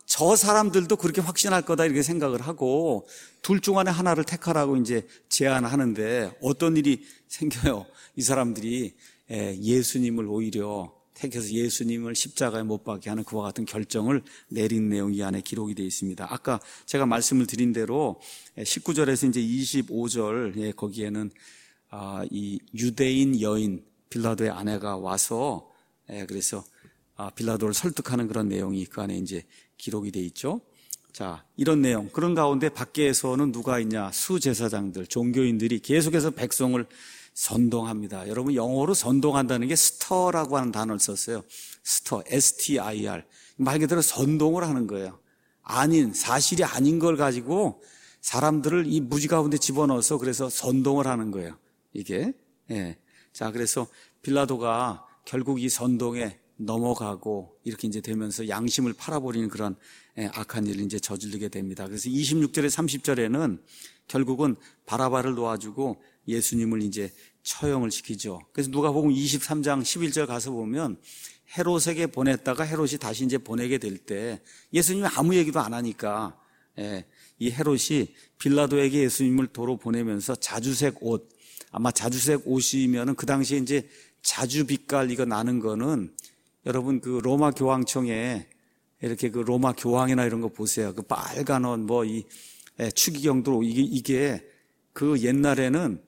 저 사람들도 그렇게 확신할 거다 이렇게 생각을 하고 둘 중 안에 하나를 택하라고 이제 제안하는데 어떤 일이 생겨요? 이 사람들이 예수님을 오히려 택해서 예수님을 십자가에 못 박게 하는 그와 같은 결정을 내린 내용이 이 안에 기록이 되어 있습니다. 아까 제가 말씀을 드린 대로 19절에서 이제 25절 거기에는 이 유대인 여인 빌라도의 아내가 와서 그래서 빌라도를 설득하는 그런 내용이 그 안에 이제 기록이 되어 있죠. 자, 이런 내용. 그런 가운데 밖에서는 누가 있냐? 수제사장들, 종교인들이 계속해서 백성을 선동합니다. 여러분 영어로 선동한다는 게 스터라고 하는 단어를 썼어요. 스터, S-T-I-R. 말 그대로 선동을 하는 거예요. 아닌, 사실이 아닌 걸 가지고 사람들을 이 무지 가운데 집어넣어서 그래서 선동을 하는 거예요. 이게. 자, 그래서 빌라도가 결국 이 선동에 넘어가고 이렇게 이제 되면서 양심을 팔아버리는 그런 악한 일을 이제 저지르게 됩니다. 그래서 26절에 30절에는 결국은 바라바를 놓아주고 예수님을 이제 처형을 시키죠. 그래서 누가복음 23장 11절 가서 보면 헤롯에게 보냈다가 헤롯이 다시 이제 보내게 될 때 예수님이 아무 얘기도 안 하니까 이 헤롯이 빌라도에게 예수님을 도로 보내면서 자주색 옷, 아마 자주색 옷이면은 그 당시에 이제 자주빛깔 이거 나는 거는 여러분 그 로마 교황청에 이렇게 그 로마 교황이나 이런 거 보세요. 그 빨간 옷 뭐 이 추기경도 이게 그 옛날에는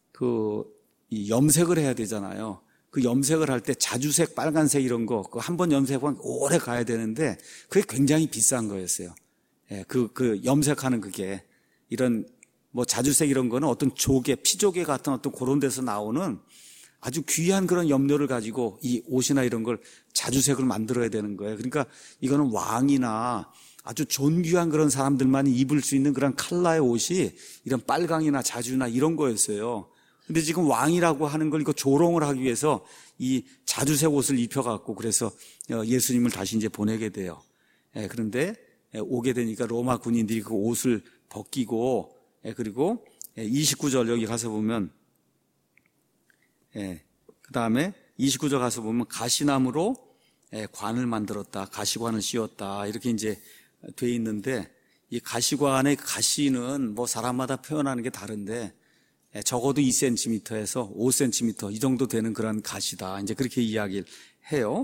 이 염색을 해야 되잖아요. 그 염색을 할 때 자주색, 빨간색 이런 거, 그 한 번 염색하면 오래 가야 되는데 그게 굉장히 비싼 거였어요. 그 염색하는 그게 이런 뭐 자주색 이런 거는 어떤 조개, 피조개 같은 어떤 그런 데서 나오는 아주 귀한 그런 염료를 가지고 이 옷이나 이런 걸 자주색을 만들어야 되는 거예요. 그러니까 이거는 왕이나 아주 존귀한 그런 사람들만이 입을 수 있는 그런 컬러의 옷이 이런 빨강이나 자주나 이런 거였어요. 근데 지금 왕이라고 하는 걸 이거 조롱을 하기 위해서 이 자주색 옷을 입혀갖고 그래서 예수님을 다시 이제 보내게 돼요. 그런데 오게 되니까 로마 군인들이 그 옷을 벗기고 그리고 29절 여기 가서 보면 그 다음에 29절 가서 보면 가시나무로 관을 만들었다. 가시관을 씌웠다. 이렇게 이제 돼 있는데 이 가시관의 가시는 뭐 사람마다 표현하는 게 다른데 적어도 2cm에서 5cm 이 정도 되는 그런 가시다. 이제 그렇게 이야기를 해요.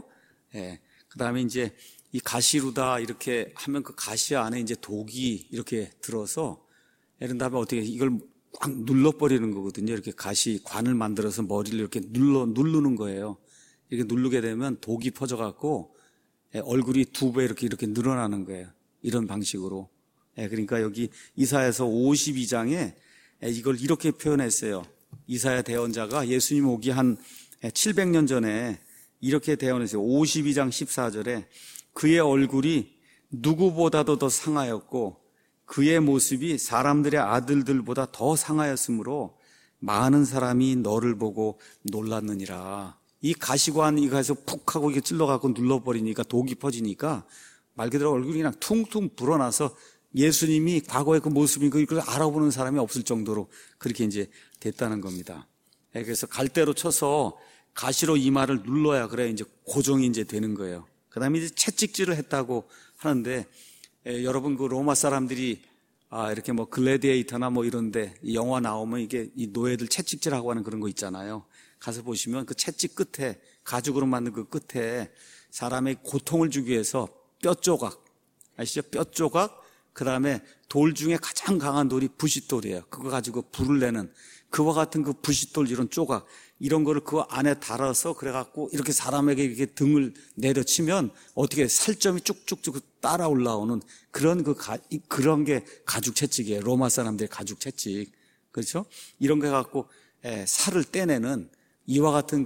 그 다음에 이제 이 가시루다 이렇게 하면 그 가시 안에 이제 독이 이렇게 들어서 이런 다음에 어떻게 이걸 꽉 눌러버리는 거거든요. 이렇게 가시 관을 만들어서 머리를 이렇게 누르는 거예요. 이렇게 누르게 되면 독이 퍼져갖고 얼굴이 2배 이렇게 늘어나는 거예요. 이런 방식으로. 그러니까 여기 이사야서 52장에 이걸 이렇게 표현했어요. 이사야 대언자가 예수님 오기 한 700년 전에 이렇게 대언했어요. 52장 14절에 그의 얼굴이 누구보다도 더 상하였고 그의 모습이 사람들의 아들들보다 더 상하였으므로 많은 사람이 너를 보고 놀랐느니라. 이 가시관 이가서 푹 하고 이게 찔러갖고 눌러버리니까 독이 퍼지니까 말 그대로 얼굴이 그냥 퉁퉁 불어나서 예수님이 과거의 그 모습인 그걸 알아보는 사람이 없을 정도로 그렇게 이제 됐다는 겁니다. 그래서 갈대로 쳐서 가시로 이마를 눌러야 그래 이제 고정이 이제 되는 거예요. 그 다음에 이제 채찍질을 했다고 하는데 여러분 그 로마 사람들이 이렇게 뭐 글래디에이터나 뭐 이런데 영화 나오면 이게 이 노예들 채찍질하고 하는 그런 거 있잖아요. 가서 보시면 그 채찍 끝에 가죽으로 만든 그 끝에 사람의 고통을 주기 위해서 뼈 조각 아시죠? 뼈 조각 그 다음에 돌 중에 가장 강한 돌이 부싯돌이에요. 그거 가지고 불을 내는 그와 같은 그 부싯돌 이런 조각 이런 거를 그 안에 달아서 그래갖고 이렇게 사람에게 이렇게 등을 내려치면 어떻게 살점이 쭉쭉쭉 따라 올라오는 그런 그런 게 가죽 채찍이에요. 로마 사람들의 가죽 채찍. 그렇죠? 이런 거 해갖고 살을 떼내는 이와 같은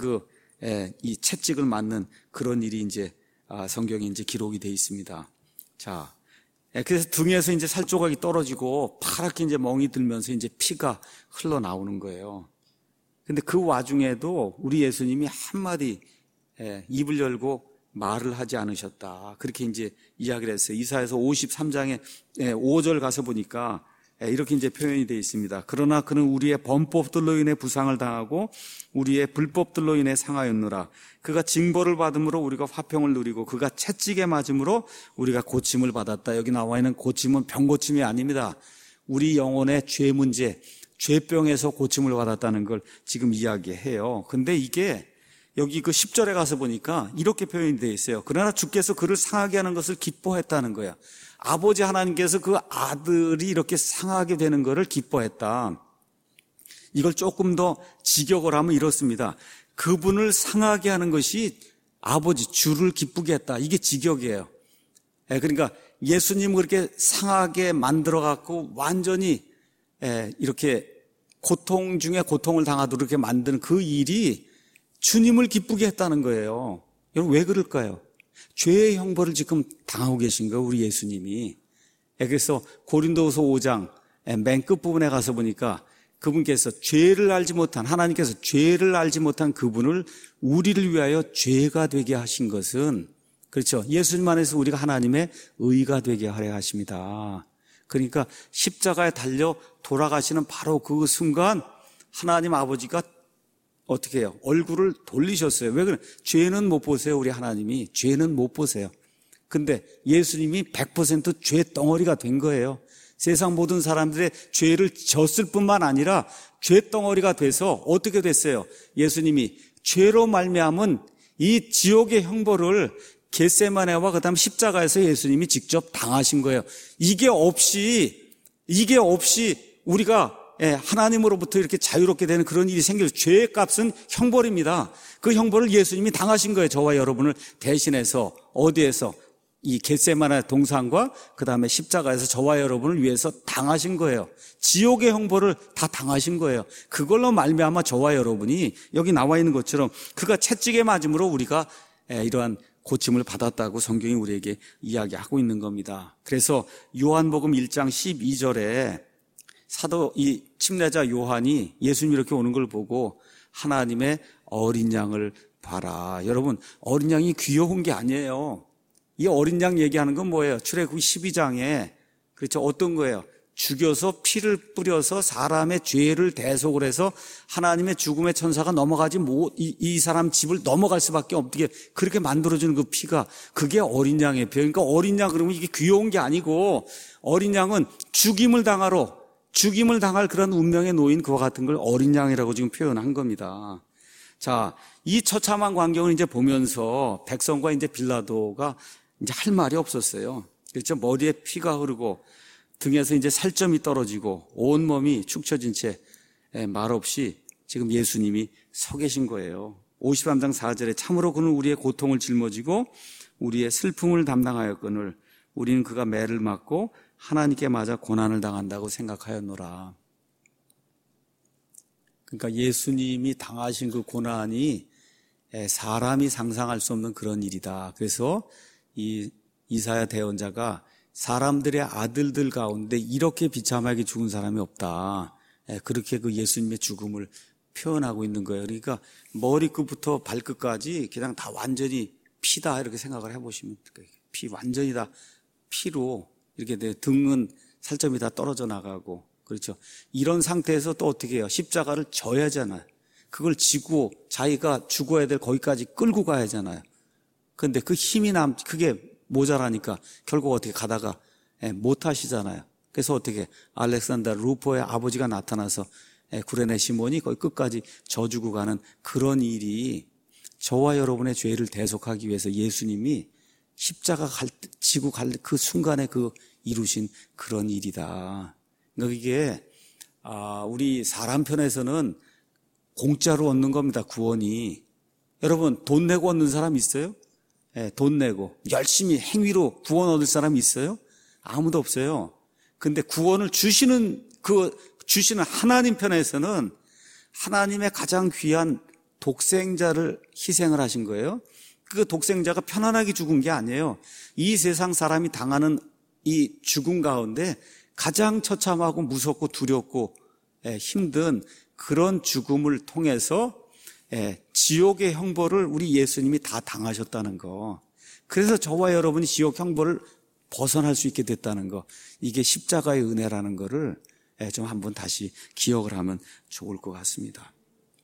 이 채찍을 맞는 그런 일이 이제 성경에 이제 기록이 되어 있습니다. 자. 그래서 등에서 이제 살 조각이 떨어지고 파랗게 이제 멍이 들면서 이제 피가 흘러나오는 거예요. 근데 그 와중에도 우리 예수님이 한마디 입을 열고 말을 하지 않으셨다. 그렇게 이제 이야기를 했어요. 이사야서 53장에 5절 가서 보니까 이렇게 이제 표현이 되어 있습니다. 그러나 그는 우리의 범법들로 인해 부상을 당하고 우리의 불법들로 인해 상하였노라. 그가 징벌을 받음으로 우리가 화평을 누리고 그가 채찍에 맞음으로 우리가 고침을 받았다. 여기 나와 있는 고침은 병고침이 아닙니다. 우리 영혼의 죄 문제, 죄병에서 고침을 받았다는 걸 지금 이야기해요. 근데 이게 여기 그 10절에 가서 보니까 이렇게 표현이 되어 있어요. 그러나 주께서 그를 상하게 하는 것을 기뻐했다는 거야. 아버지 하나님께서 그 아들이 이렇게 상하게 되는 것을 기뻐했다. 이걸 조금 더 직역을 하면 이렇습니다. 그분을 상하게 하는 것이 아버지 주를 기쁘게 했다. 이게 직역이에요. 그러니까 예수님을 그렇게 상하게 만들어 갖고 완전히 이렇게 고통 중에 고통을 당하도록 이렇게 만드는 그 일이 주님을 기쁘게 했다는 거예요. 여러분 왜 그럴까요? 죄의 형벌을 지금 당하고 계신 거예요, 우리 예수님이. 그래서 고린도후서 5장 맨 끝부분에 가서 보니까 그분께서 죄를 알지 못한, 하나님께서 죄를 알지 못한 그분을 우리를 위하여 죄가 되게 하신 것은, 그렇죠, 예수님 안에서 우리가 하나님의 의가 되게 하려 하십니다. 그러니까 십자가에 달려 돌아가시는 바로 그 순간 하나님 아버지가 어떻게 해요? 얼굴을 돌리셨어요. 왜 그래? 죄는 못 보세요, 우리 하나님이. 죄는 못 보세요. 근데 예수님이 100% 죄 덩어리가 된 거예요. 세상 모든 사람들의 죄를 졌을 뿐만 아니라 죄 덩어리가 돼서 어떻게 됐어요? 예수님이 죄로 말미암은 이 지옥의 형벌을 겟세마네와 그다음 십자가에서 예수님이 직접 당하신 거예요. 이게 없이 우리가 하나님으로부터 이렇게 자유롭게 되는 그런 일이 생길, 죄의 값은 형벌입니다. 그 형벌을 예수님이 당하신 거예요. 저와 여러분을 대신해서. 어디에서? 이 겟세마네 동산과 그 다음에 십자가에서 저와 여러분을 위해서 당하신 거예요. 지옥의 형벌을 다 당하신 거예요. 그걸로 말미암아 저와 여러분이 여기 나와 있는 것처럼 그가 채찍에 맞음으로 우리가 이러한 고침을 받았다고 성경이 우리에게 이야기하고 있는 겁니다. 그래서 요한복음 1장 12절에 사도 이 침례자 요한이 예수님 이렇게 오는 걸 보고 하나님의 어린 양을 봐라. 여러분, 어린 양이 귀여운 게 아니에요. 이 어린 양 얘기하는 건 뭐예요? 출애굽기 12장에 그렇죠, 어떤 거예요? 죽여서 피를 뿌려서 사람의 죄를 대속을 해서 하나님의 죽음의 천사가 넘어가지 이 사람 집을 넘어갈 수밖에 없게 그렇게 만들어주는 그 피가, 그게 어린 양의 피. 그러니까 어린 양 그러면 이게 귀여운 게 아니고 어린 양은 죽임을 당할 그런 운명에 놓인 그와 같은 걸 어린 양이라고 지금 표현한 겁니다. 자, 이 처참한 광경을 이제 보면서 백성과 이제 빌라도가 이제 할 말이 없었어요. 그렇죠? 머리에 피가 흐르고 등에서 이제 살점이 떨어지고 온몸이 축 처진 채 말없이 지금 예수님이 서 계신 거예요. 53장 4절에 참으로 그는 우리의 고통을 짊어지고 우리의 슬픔을 담당하였거늘 우리는 그가 매를 맞고 하나님께 맞아 고난을 당한다고 생각하였노라. 그러니까 예수님이 당하신 그 고난이 사람이 상상할 수 없는 그런 일이다. 그래서 이 이사야 대언자가 사람들의 아들들 가운데 이렇게 비참하게 죽은 사람이 없다. 그렇게 그 예수님의 죽음을 표현하고 있는 거예요. 그러니까 머리끝부터 발끝까지 그냥 다 완전히 피다 이렇게 생각을 해보시면 돼요. 피 완전히 다 피로 이렇게 돼. 등은 살점이 다 떨어져 나가고, 그렇죠. 이런 상태에서 또 어떻게 해요? 십자가를 져야 하잖아요. 그걸 지고 자기가 죽어야 될 거기까지 끌고 가야 하잖아요. 그런데 그 힘이 그게 모자라니까 결국 어떻게 가다가 못 하시잖아요. 그래서 어떻게 알렉산더 루포의 아버지가 나타나서 구레네 시몬이 거의 끝까지 져주고 가는 그런 일이 저와 여러분의 죄를 대속하기 위해서 예수님이 십자가 지고 갈 그 순간에 그 이루신 그런 일이다. 그러니까 이게 우리 사람 편에서는 공짜로 얻는 겁니다. 구원이. 여러분 돈 내고 얻는 사람 있어요? 돈 내고 열심히 행위로 구원 얻을 사람 있어요? 아무도 없어요. 근데 구원을 주시는 하나님 편에서는 하나님의 가장 귀한 독생자를 희생을 하신 거예요. 그 독생자가 편안하게 죽은 게 아니에요. 이 세상 사람이 당하는 이 죽음 가운데 가장 처참하고 무섭고 두렵고 힘든 그런 죽음을 통해서 지옥의 형벌을 우리 예수님이 다 당하셨다는 거. 그래서 저와 여러분이 지옥 형벌을 벗어날 수 있게 됐다는 거. 이게 십자가의 은혜라는 거를 좀 한번 다시 기억을 하면 좋을 것 같습니다.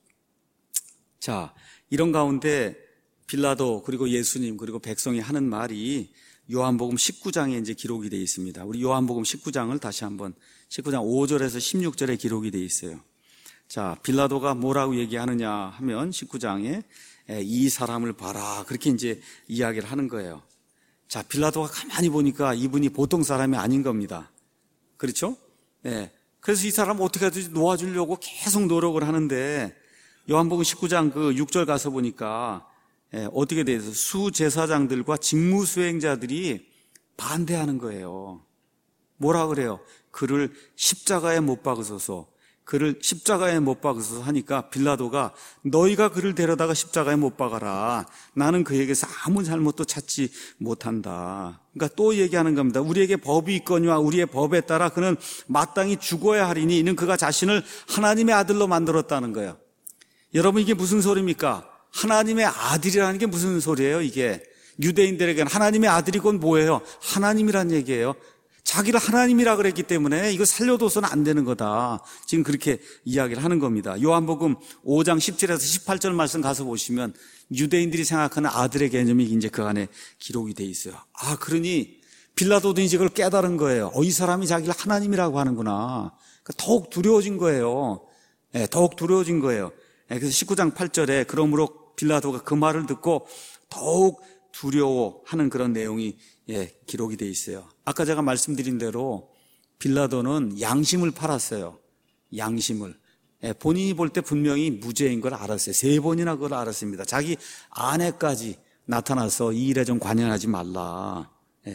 자, 이런 가운데 빌라도 그리고 예수님 그리고 백성이 하는 말이 요한복음 19장에 이제 기록이 되어 있습니다. 우리 요한복음 19장을 다시 한번 19장 5절에서 16절에 기록이 되어 있어요. 자, 빌라도가 뭐라고 얘기하느냐 하면 19장에 이 사람을 봐라 그렇게 이제 이야기를 하는 거예요. 자, 빌라도가 가만히 보니까 이분이 보통 사람이 아닌 겁니다. 그렇죠? 예. 그래서 이 사람 어떻게 하든지 놓아주려고 계속 노력을 하는데 요한복음 19장 그 6절 가서 보니까 어떻게 돼 있어요? 수제사장들과 직무수행자들이 반대하는 거예요. 뭐라 그래요? 그를 십자가에 못 박으소서. 그를 십자가에 못 박으소서 하니까 빌라도가 너희가 그를 데려다가 십자가에 못 박아라. 나는 그에게서 아무 잘못도 찾지 못한다. 그러니까 또 얘기하는 겁니다. 우리에게 법이 있거니와 우리의 법에 따라 그는 마땅히 죽어야 하리니 이는 그가 자신을 하나님의 아들로 만들었다는 거예요. 여러분 이게 무슨 소리입니까? 하나님의 아들이라는 게 무슨 소리예요? 이게 유대인들에게는 하나님의 아들이 곧 뭐예요? 하나님이란 얘기예요. 자기를 하나님이라 그랬기 때문에 이거 살려둬서는 안 되는 거다. 지금 그렇게 이야기를 하는 겁니다. 요한복음 5장 17에서 18절 말씀 가서 보시면 유대인들이 생각하는 아들의 개념이 이제 그 안에 기록이 돼 있어요. 아, 그러니 빌라도도 이제 그걸 깨달은 거예요. 이 사람이 자기를 하나님이라고 하는구나. 그러니까 더욱 두려워진 거예요. 더욱 두려워진 거예요. 그래서 19장 8절에 그러므로 빌라도가 그 말을 듣고 더욱 두려워하는 그런 내용이 기록이 돼 있어요. 아까 제가 말씀드린 대로 빌라도는 양심을 팔았어요. 양심을. 본인이 볼 때 분명히 무죄인 걸 알았어요. 3번이나 그걸 알았습니다. 자기 아내까지 나타나서 이 일에 좀 관여하지 말라.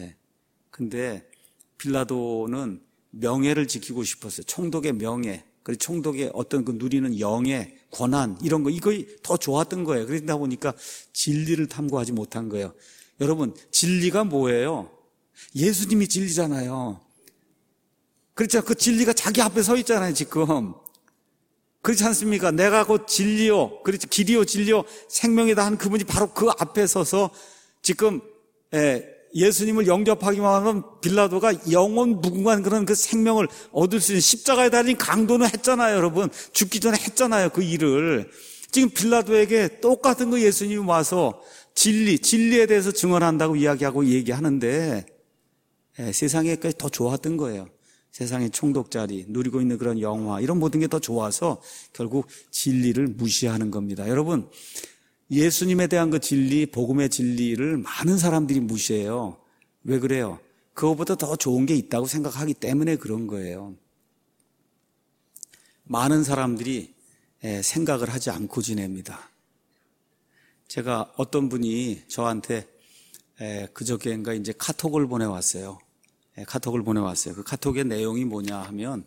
근데 빌라도는 명예를 지키고 싶었어요. 총독의 명예. 그리고 총독의 어떤 그 누리는 영예, 권한 이런 거 이거 더 좋았던 거예요. 그러다 보니까 진리를 탐구하지 못한 거예요. 여러분 진리가 뭐예요? 예수님이 진리잖아요. 그렇죠? 그 진리가 자기 앞에 서 있잖아요 지금. 그렇지 않습니까? 내가 곧 진리요, 그렇죠? 길이요 진리요 생명이다 하는 그분이 바로 그 앞에 서서 지금 예수님을 영접하기만 하면 빌라도가 영원 무궁한 그런 그 생명을 얻을 수 있는 십자가에 달린 강도는 했잖아요, 여러분. 죽기 전에 했잖아요, 그 일을. 지금 빌라도에게 똑같은 거 예수님이 와서 진리에 대해서 증언한다고 이야기하고 얘기하는데 세상에까지 더 좋았던 거예요. 세상의 총독 자리, 누리고 있는 그런 영화, 이런 모든 게 더 좋아서 결국 진리를 무시하는 겁니다. 여러분, 예수님에 대한 그 진리, 복음의 진리를 많은 사람들이 무시해요. 왜 그래요? 그거보다 더 좋은 게 있다고 생각하기 때문에 그런 거예요. 많은 사람들이 생각을 하지 않고 지냅니다. 제가 어떤 분이 저한테 그저께인가 이제 카톡을 보내왔어요. 카톡을 보내왔어요. 그 카톡의 내용이 뭐냐 하면,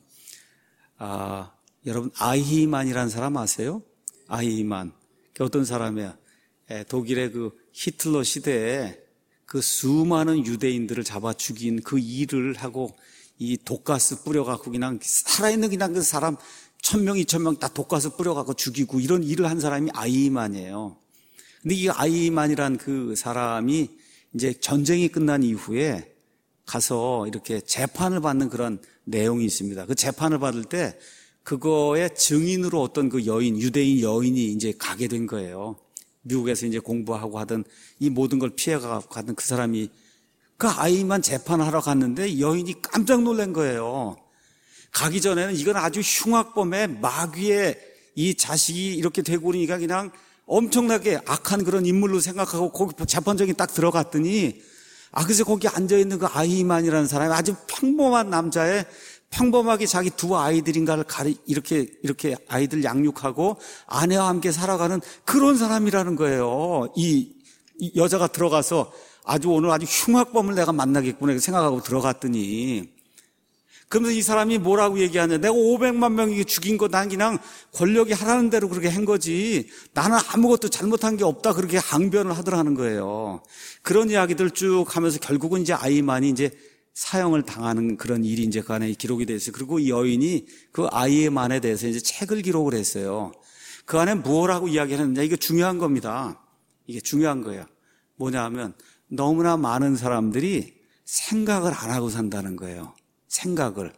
여러분, 아히만이라는 사람 아세요? 아히만. 어떤 사람이야? 독일의 그 히틀러 시대에 그 수많은 유대인들을 잡아 죽인 그 일을 하고 이 독가스 뿌려갖고 그냥 살아있는 그냥 그 사람 1000명, 2000명 다 독가스 뿌려갖고 죽이고 이런 일을 한 사람이 아히만이에요. 근데 이 아히만이란 그 사람이 이제 전쟁이 끝난 이후에 가서 이렇게 재판을 받는 그런 내용이 있습니다. 그 재판을 받을 때 그거의 증인으로 어떤 그 여인, 유대인 여인이 이제 가게 된 거예요. 미국에서 이제 공부하고 하던 이 모든 걸 피해가고 가던 그 사람이 그 아이만 재판하러 갔는데 여인이 깜짝 놀란 거예요. 가기 전에는 이건 아주 흉악범의 마귀의 이 자식이 이렇게 되고 그러니까 그냥 엄청나게 악한 그런 인물로 생각하고 거기 재판정에 딱 들어갔더니 그래서 거기 앉아있는 그 아이만이라는 사람이 아주 평범한 남자의 평범하게 자기 2 아이들인가를 이렇게 아이들 양육하고 아내와 함께 살아가는 그런 사람이라는 거예요. 이 여자가 들어가서 오늘 아주 흉악범을 내가 만나겠구나 이렇게 생각하고 들어갔더니 그러면서 이 사람이 뭐라고 얘기하냐. 내가 500만 명이 죽인 거 난 그냥 권력이 하라는 대로 그렇게 한 거지. 나는 아무것도 잘못한 게 없다. 그렇게 항변을 하더라는 거예요. 그런 이야기들 쭉 하면서 결국은 이제 아이만이 이제 사형을 당하는 그런 일이 이제 그 안에 기록이 돼 있어요. 그리고 이 여인이 그 아이만에 대해서 이제 책을 기록을 했어요. 그 안에 무엇라고 이야기하느냐. 이게 중요한 겁니다. 이게 중요한 거예요. 뭐냐 하면 너무나 많은 사람들이 생각을 안 하고 산다는 거예요. 생각을.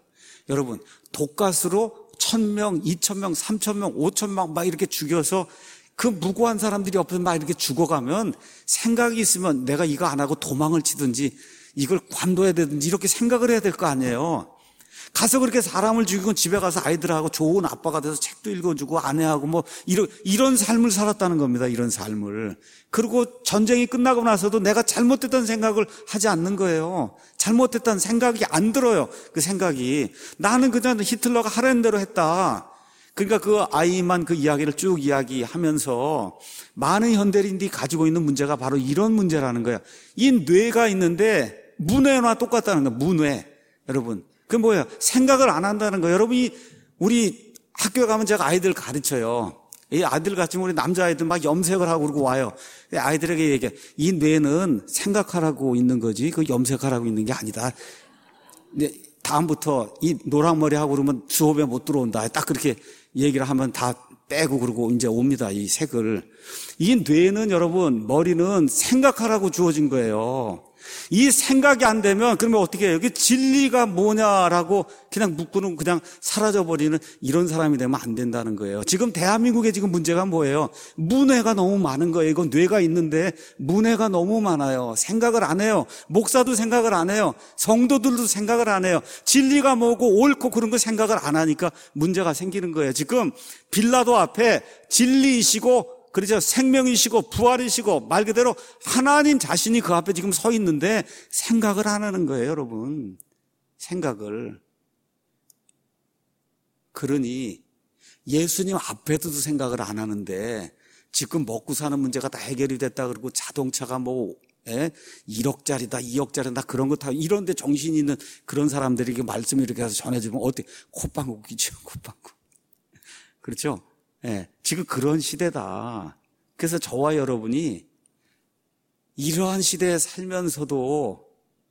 여러분, 독가스로 1,000명, 2,000명, 3,000명, 5,000명 막 이렇게 죽여서 그 무고한 사람들이 옆에서 막 이렇게 죽어가면 생각이 있으면 내가 이거 안 하고 도망을 치든지 이걸 관둬야 되든지 이렇게 생각을 해야 될 거 아니에요. 가서 그렇게 사람을 죽이고 집에 가서 아이들하고 좋은 아빠가 돼서 책도 읽어주고 아내하고 뭐 이런 삶을 살았다는 겁니다. 이런 삶을. 그리고 전쟁이 끝나고 나서도 내가 잘못됐다는 생각을 하지 않는 거예요. 잘못됐다는 생각이 안 들어요. 그 생각이. 나는 그냥 히틀러가 하라는 대로 했다. 그러니까 그 아이만 그 이야기를 쭉 이야기하면서 많은 현대인들이 가지고 있는 문제가 바로 이런 문제라는 거예요. 이 뇌가 있는데 문외와 똑같다는 거예요. 문외. 여러분. 그게 뭐예요? 생각을 안 한다는 거예요. 여러분이 우리 학교에 가면 제가 아이들 가르쳐요. 이 아이들 같이 우리 남자아이들 막 염색을 하고 그러고 와요. 아이들에게 얘기해. 이 뇌는 생각하라고 있는 거지 그 염색하라고 있는 게 아니다. 다음부터 이 노랑머리 하고 그러면 수업에 못 들어온다. 딱 그렇게 얘기를 하면 다 빼고 그러고 이제 옵니다. 이 색을. 이 뇌는 여러분 머리는 생각하라고 주어진 거예요. 이 생각이 안 되면 그러면 어떻게 해요? 이게 진리가 뭐냐라고 그냥 묻고는 그냥 사라져버리는 이런 사람이 되면 안 된다는 거예요. 지금 대한민국의 지금 문제가 뭐예요? 문외가 너무 많은 거예요. 이건 뇌가 있는데 문외가 너무 많아요. 생각을 안 해요. 목사도 생각을 안 해요. 성도들도 생각을 안 해요. 진리가 뭐고 옳고 그런 거 생각을 안 하니까 문제가 생기는 거예요. 지금 빌라도 앞에 진리이시고 그렇죠. 생명이시고 부활이시고 말 그대로 하나님 자신이 그 앞에 지금 서 있는데 생각을 안 하는 거예요, 여러분. 생각을. 그러니 예수님 앞에도 생각을 안 하는데 지금 먹고 사는 문제가 다 해결이 됐다 그러고 자동차가 뭐 1억짜리다 2억짜리다 그런 거 다 이런 데 정신이 있는 그런 사람들이 말씀을 이렇게 해서 전해주면 어떻게 콧방구 끼죠. 콧방구. 그렇죠? 예, 지금 그런 시대다. 그래서 저와 여러분이 이러한 시대에 살면서도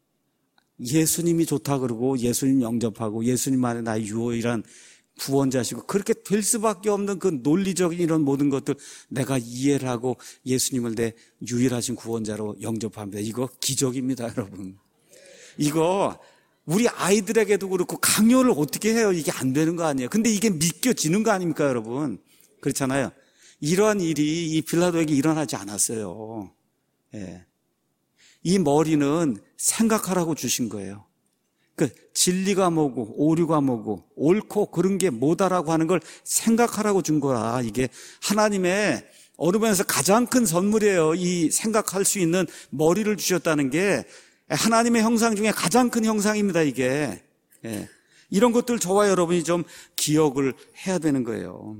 예수님이 좋다 그러고 예수님 영접하고 예수님만이 나의 유일한 구원자시고 그렇게 될 수밖에 없는 그 논리적인 이런 모든 것들 내가 이해를 하고 예수님을 내 유일하신 구원자로 영접합니다. 이거 기적입니다, 여러분. 이거 우리 아이들에게도 그렇고 강요를 어떻게 해요? 이게 안 되는 거 아니에요. 근데 이게 믿겨지는 거 아닙니까, 여러분? 그렇잖아요. 이러한 일이 이 빌라도에게 일어나지 않았어요. 예. 이 머리는 생각하라고 주신 거예요. 그 진리가 뭐고 오류가 뭐고 옳고 그런 게 뭐다라고 하는 걸 생각하라고 준 거라. 이게 하나님의 어느 면에서 가장 큰 선물이에요. 이 생각할 수 있는 머리를 주셨다는 게 하나님의 형상 중에 가장 큰 형상입니다. 이게. 예. 이런 것들 저와 여러분이 좀 기억을 해야 되는 거예요.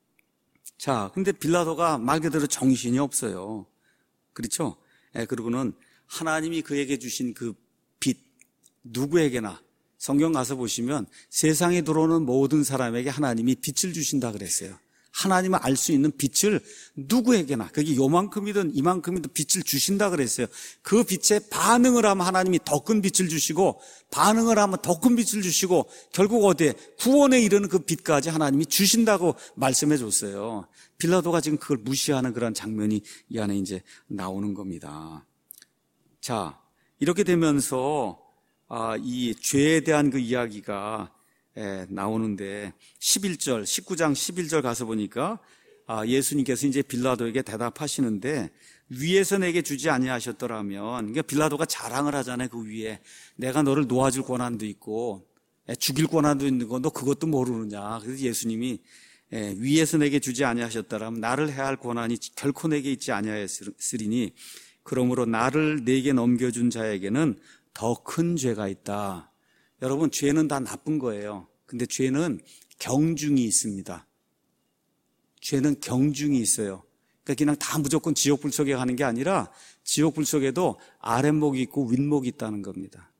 자, 근데 빌라도가 말 그대로 정신이 없어요. 그렇죠? 예, 그리고는 하나님이 그에게 주신 그 빛, 누구에게나 성경 가서 보시면 세상에 들어오는 모든 사람에게 하나님이 빛을 주신다 그랬어요. 하나님을 알 수 있는 빛을 누구에게나, 그게 요만큼이든 이만큼이든 빛을 주신다 그랬어요. 그 빛에 반응을 하면 하나님이 더 큰 빛을 주시고, 반응을 하면 더 큰 빛을 주시고, 결국 어디에 구원에 이르는 그 빛까지 하나님이 주신다고 말씀해 줬어요. 빌라도가 지금 그걸 무시하는 그런 장면이 이 안에 이제 나오는 겁니다. 자, 이렇게 되면서 이 죄에 대한 그 이야기가 나오는데 11절, 19장 11절 가서 보니까 예수님께서 이제 빌라도에게 대답하시는데 위에서 내게 주지 아니하셨더라면, 그러니까 빌라도가 자랑을 하잖아요. 그 위에 내가 너를 놓아줄 권한도 있고 죽일 권한도 있는 거 너 그것도 모르느냐. 그래서 예수님이 위에서 내게 주지 아니하셨더라면 나를 해할 권한이 결코 내게 있지 아니하였으리니 그러므로 나를 내게 넘겨준 자에게는 더 큰 죄가 있다. 여러분, 죄는 다 나쁜 거예요. 근데 죄는 경중이 있습니다. 죄는 경중이 있어요. 그러니까 그냥 다 무조건 지옥불 속에 가는 게 아니라 지옥불 속에도 아랫목이 있고 윗목이 있다는 겁니다.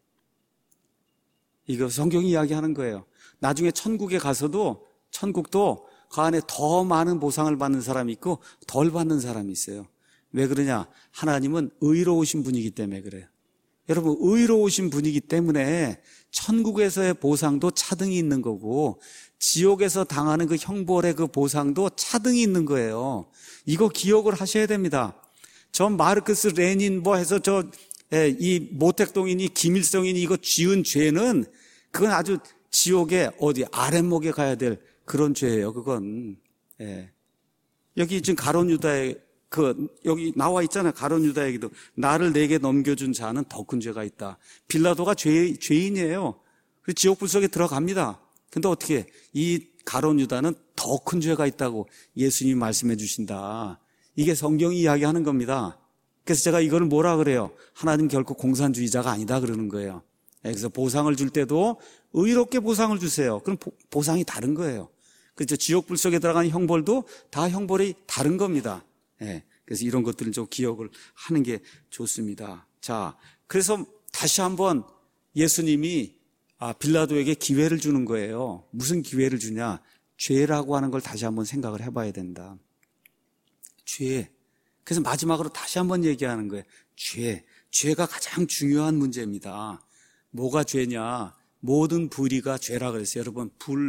이거 성경이 이야기하는 거예요. 나중에 천국에 가서도 천국도 그 안에 더 많은 보상을 받는 사람이 있고 덜 받는 사람이 있어요. 왜 그러냐? 하나님은 의로우신 분이기 때문에 그래요. 여러분, 의로우신 분이기 때문에 천국에서의 보상도 차등이 있는 거고 지옥에서 당하는 그 형벌의 그 보상도 차등이 있는 거예요. 이거 기억을 하셔야 됩니다. 저 마르크스 레닌 뭐 해서 이 모택동이니 김일성이니 이거 지은 죄는 그건 아주 지옥의 어디 아랫목에 가야 될 그런 죄예요. 그건. 예. 여기 지금 가룟 유다의 여기 나와 있잖아요. 가룟 유다에게도 나를 내게 넘겨준 자는 더 큰 죄가 있다. 빌라도가 죄인이에요. 그래서 지옥 불 속에 들어갑니다. 근데 어떻게 이 가룟 유다는 더 큰 죄가 있다고 예수님이 말씀해 주신다. 이게 성경이 이야기하는 겁니다. 그래서 제가 이거를 뭐라 그래요? 하나님 결코 공산주의자가 아니다 그러는 거예요. 그래서 보상을 줄 때도 의롭게 보상을 주세요. 그럼 보상이 다른 거예요. 그렇죠. 지옥 불 속에 들어가는 형벌도 다 형벌이 다른 겁니다. 그래서 이런 것들을 좀 기억을 하는 게 좋습니다. 자, 그래서 다시 한번 예수님이 빌라도에게 기회를 주는 거예요. 무슨 기회를 주냐? 죄라고 하는 걸 다시 한번 생각을 해봐야 된다. 죄. 그래서 마지막으로 다시 한번 얘기하는 거예요. 죄가 가장 중요한 문제입니다. 뭐가 죄냐? 모든 불의가 죄라 그랬어요. 여러분,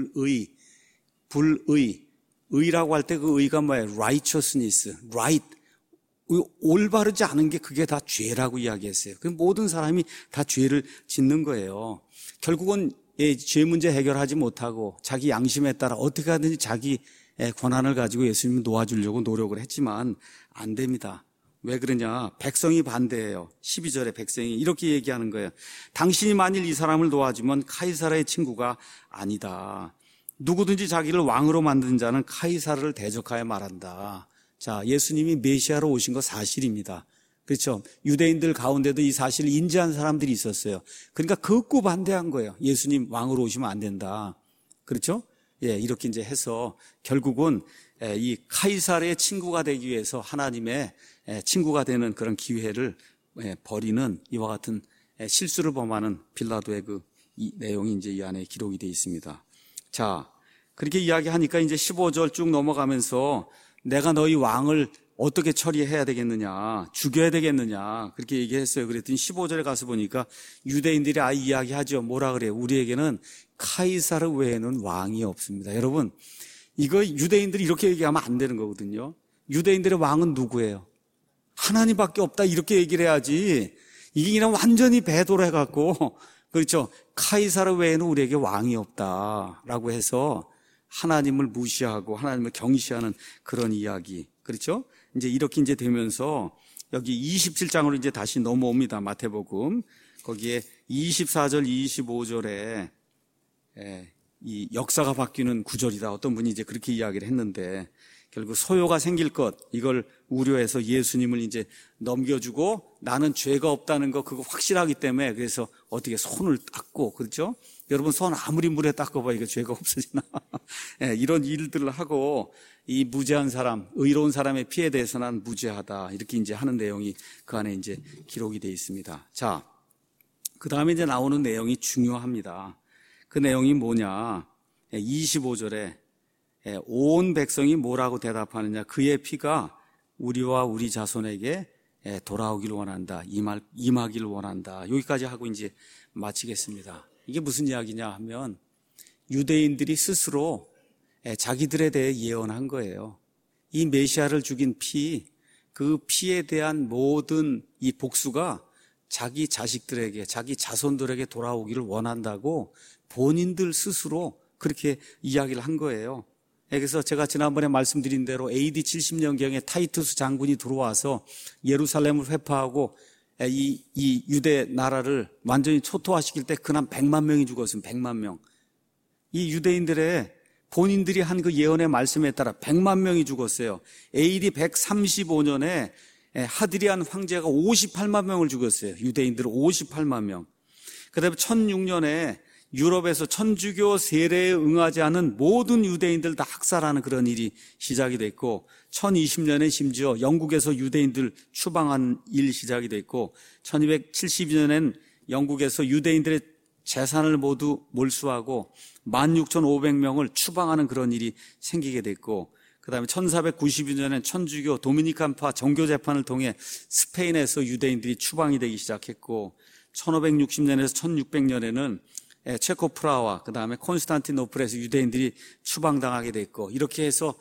의라고 할 때 그 의가 뭐예요? righteousness, right. 올바르지 않은 게 그게 다 죄라고 이야기했어요. 그 모든 사람이 다 죄를 짓는 거예요. 결국은 죄 문제 해결하지 못하고 자기 양심에 따라 어떻게 하든지 자기 권한을 가지고 예수님을 놓아주려고 노력을 했지만 안 됩니다. 왜 그러냐? 백성이 반대해요. 12절에 백성이 이렇게 얘기하는 거예요. 당신이 만일 이 사람을 놓아주면 카이사르의 친구가 아니다. 누구든지 자기를 왕으로 만든 자는 카이사르를 대적하여 말한다. 자, 예수님이 메시아로 오신 거 사실입니다. 그렇죠? 유대인들 가운데도 이 사실을 인지한 사람들이 있었어요. 그러니까 극구 반대한 거예요. 예수님 왕으로 오시면 안 된다. 그렇죠? 이렇게 이제 해서 결국은 이 카이사르의 친구가 되기 위해서 하나님의 친구가 되는 그런 기회를 버리는 이와 같은 실수를 범하는 빌라도의 이 내용이 이제 이 안에 기록이 되어 있습니다. 자, 그렇게 이야기하니까 이제 15절 쭉 넘어가면서 내가 너희 왕을 어떻게 처리해야 되겠느냐, 죽여야 되겠느냐, 그렇게 얘기했어요. 그랬더니 15절에 가서 보니까 유대인들이 이야기하죠. 뭐라 그래요? 우리에게는 카이사르 외에는 왕이 없습니다. 여러분, 이거 유대인들이 이렇게 얘기하면 안 되는 거거든요. 유대인들의 왕은 누구예요? 하나님밖에 없다. 이렇게 얘기를 해야지. 이게 그냥 완전히 배도를 해갖고, 그렇죠. 카이사르 외에는 우리에게 왕이 없다라고 해서 하나님을 무시하고 하나님을 경시하는 그런 이야기. 그렇죠? 이제 이렇게 이제 되면서 여기 27장으로 이제 다시 넘어옵니다. 마태복음. 거기에 24절, 25절에 이 역사가 바뀌는 구절이다. 어떤 분이 이제 그렇게 이야기를 했는데 결국 소요가 생길 것, 이걸 우려해서 예수님을 이제 넘겨주고 나는 죄가 없다는 거 그거 확실하기 때문에 그래서 어떻게 손을 닦고, 그렇죠? 여러분 손 아무리 물에 닦아봐 이거 죄가 없어지나? 이런 일들을 하고 이 무죄한 사람, 의로운 사람의 피해에 대해서 난 무죄하다. 이렇게 이제 하는 내용이 그 안에 이제 기록이 되어 있습니다. 자, 그 다음에 이제 나오는 내용이 중요합니다. 그 내용이 뭐냐? 25절에 온 백성이 뭐라고 대답하느냐? 그의 피가 우리와 우리 자손에게 돌아오기를 원한다. 임하기를 원한다. 여기까지 하고 이제 마치겠습니다. 이게 무슨 이야기냐 하면 유대인들이 스스로 자기들에 대해 예언한 거예요. 이 메시아를 죽인 그 피에 대한 모든 이 복수가 자기 자식들에게, 자기 자손들에게 돌아오기를 원한다고 본인들 스스로 그렇게 이야기를 한 거예요. 그래서 제가 지난번에 말씀드린 대로 AD 70년경에 타이투스 장군이 들어와서 예루살렘을 회파하고 이 유대 나라를 완전히 초토화시킬 때 그날 100만 명이 죽었습니다. 100만 명. 이 유대인들의 본인들이 한 그 예언의 말씀에 따라 100만 명이 죽었어요. AD 135년에 하드리안 황제가 58만 명을 죽였어요. 유대인들은 58만 명. 그 다음에 1006년에 유럽에서 천주교 세례에 응하지 않은 모든 유대인들 다 학살하는 그런 일이 시작이 됐고 1020년에 심지어 영국에서 유대인들 추방한 일 시작이 됐고 1272년엔 영국에서 유대인들의 재산을 모두 몰수하고 16,500명을 추방하는 그런 일이 생기게 됐고 그 다음에 1492년엔 천주교 도미니칸파 정교재판을 통해 스페인에서 유대인들이 추방이 되기 시작했고 1560년에서 1600년에는 체코 프라하, 그 다음에 콘스탄티노플에서 유대인들이 추방당하게 됐고 이렇게 해서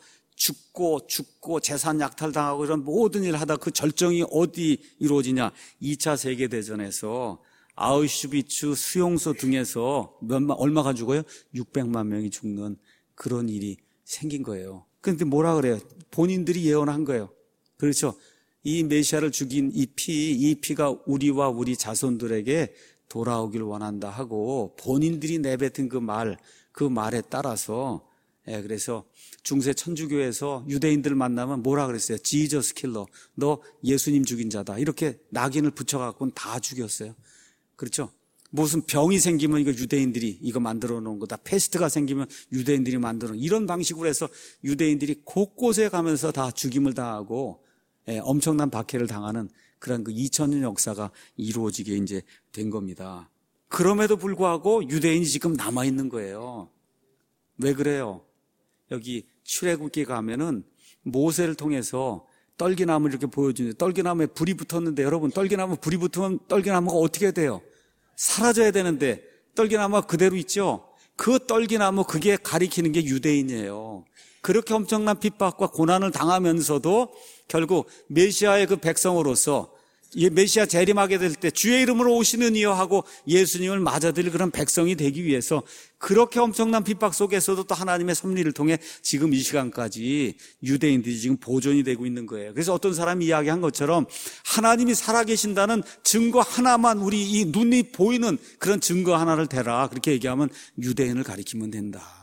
죽고 재산 약탈당하고 이런 모든 일을 하다 그 절정이 어디 이루어지냐? 2차 세계대전에서 아우슈비츠 수용소 등에서 얼마가 죽어요? 600만 명이 죽는 그런 일이 생긴 거예요. 그런데 뭐라 그래요? 본인들이 예언한 거예요. 그렇죠? 이 메시아를 죽인 이 피가 우리와 우리 자손들에게 돌아오길 원한다 하고 본인들이 내뱉은 그 말에 따라서 그래서 중세 천주교에서 유대인들 만나면 뭐라 그랬어요? 지저스 킬러, 너 예수님 죽인 자다. 이렇게 낙인을 붙여갖고는 다 죽였어요. 그렇죠? 무슨 병이 생기면 이거 유대인들이 이거 만들어 놓은 거다. 패스트가 생기면 유대인들이 만들어 놓은 이런 방식으로 해서 유대인들이 곳곳에 가면서 다 죽임을 당하고 엄청난 박해를 당하는 그런 그 2000년 역사가 이루어지게 이제 된 겁니다. 그럼에도 불구하고 유대인이 지금 남아있는 거예요. 왜 그래요? 여기 출애굽기에 가면은 모세를 통해서 떨기나무를 이렇게 보여주는데 떨기나무에 불이 붙었는데 여러분 떨기나무 불이 붙으면 떨기나무가 어떻게 돼요? 사라져야 되는데 떨기나무가 그대로 있죠? 그 떨기나무 그게 가리키는 게 유대인이에요. 그렇게 엄청난 핍박과 고난을 당하면서도 결국 메시아의 그 백성으로서 메시아 재림하게 될 때 주의 이름으로 오시는 이여 하고 예수님을 맞아들일 그런 백성이 되기 위해서 그렇게 엄청난 핍박 속에서도 또 하나님의 섭리를 통해 지금 이 시간까지 유대인들이 지금 보존이 되고 있는 거예요. 그래서 어떤 사람이 이야기한 것처럼 하나님이 살아계신다는 증거 하나만 우리 이 눈이 보이는 그런 증거 하나를 대라. 그렇게 얘기하면 유대인을 가리키면 된다.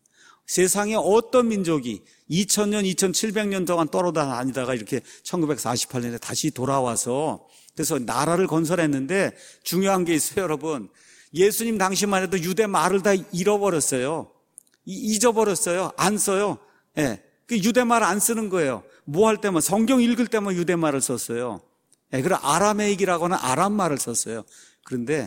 세상에 어떤 민족이 2000년, 2700년 동안 떨어다니다가 이렇게 1948년에 다시 돌아와서 그래서 나라를 건설했는데 중요한 게 있어요, 여러분. 예수님 당시만 해도 유대 말을 다 잃어버렸어요. 잊어버렸어요. 안 써요. 예. 그 유대 말 안 쓰는 거예요. 뭐 할 때만, 성경 읽을 때만 유대 말을 썼어요. 예. 그리고 아람에익이라고 하는 아람 말을 썼어요. 그런데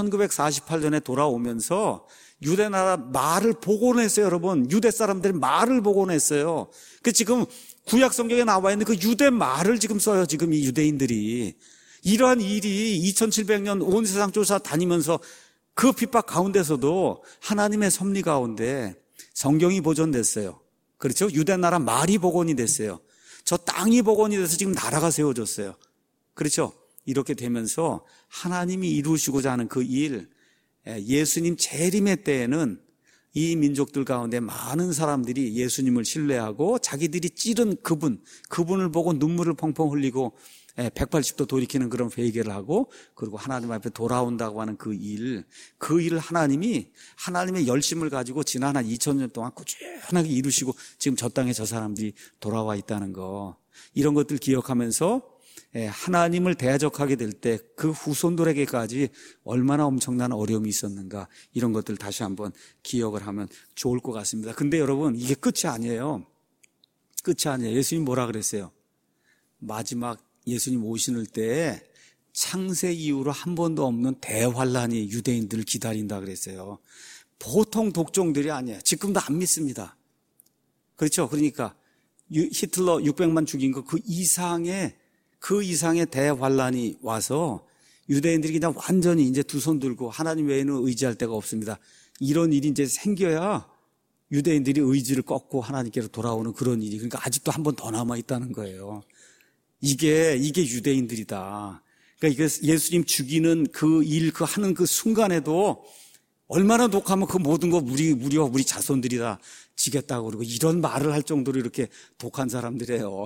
1948년에 돌아오면서 유대 나라 말을 복원했어요, 여러분. 유대 사람들이 말을 복원했어요. 그 지금 구약 성경에 나와 있는 그 유대 말을 지금 써요, 지금 이 유대인들이. 이러한 일이 2700년 온 세상 쫓아 다니면서 그 핍박 가운데서도 하나님의 섭리 가운데 성경이 보존됐어요. 그렇죠? 유대 나라 말이 복원이 됐어요. 저 땅이 복원이 돼서 지금 나라가 세워졌어요. 그렇죠? 이렇게 되면서 하나님이 이루시고자 하는 그 일, 예수님 재림의 때에는 이 민족들 가운데 많은 사람들이 예수님을 신뢰하고 자기들이 찌른 그분을 보고 눈물을 펑펑 흘리고 180도 돌이키는 그런 회개를 하고 그리고 하나님 앞에 돌아온다고 하는 그 일을 하나님이 하나님의 열심을 가지고 지난 한 2000년 동안 꾸준하게 이루시고 지금 저 땅에 저 사람들이 돌아와 있다는 거, 이런 것들 기억하면서 하나님을 대적하게 될 때 그 후손들에게까지 얼마나 엄청난 어려움이 있었는가, 이런 것들 다시 한번 기억을 하면 좋을 것 같습니다. 근데 여러분, 이게 끝이 아니에요. 끝이 아니에요. 예수님 뭐라 그랬어요? 마지막 예수님 오시는 때에 창세 이후로 한 번도 없는 대환란이 유대인들을 기다린다 그랬어요. 보통 독종들이 아니에요. 지금도 안 믿습니다. 그렇죠? 그러니까 히틀러 600만 죽인 거 그 이상의 대환란이 와서 유대인들이 그냥 완전히 이제 두 손 들고 하나님 외에는 의지할 데가 없습니다. 이런 일이 이제 생겨야 유대인들이 의지를 꺾고 하나님께로 돌아오는 그런 일이, 그러니까 아직도 한 번 더 남아 있다는 거예요. 이게 유대인들이다. 그러니까 이게 예수님 죽이는 그 일, 그 하는 그 순간에도 얼마나 독하면 그 모든 거 우리와 우리 자손들이 다 지겠다고 그러고 이런 말을 할 정도로 이렇게 독한 사람들이에요.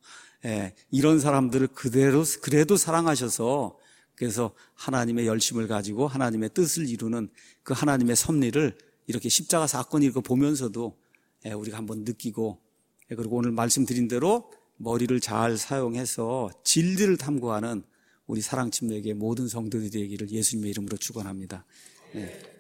이런 사람들을 그래도 사랑하셔서 그래서 하나님의 열심을 가지고 하나님의 뜻을 이루는 그 하나님의 섭리를 이렇게 십자가 사건 이거 보면서도 우리가 한번 느끼고, 그리고 오늘 말씀드린 대로 머리를 잘 사용해서 진리를 탐구하는 우리 사랑침례교회 모든 성도들이 되기를 예수님의 이름으로 축원합니다.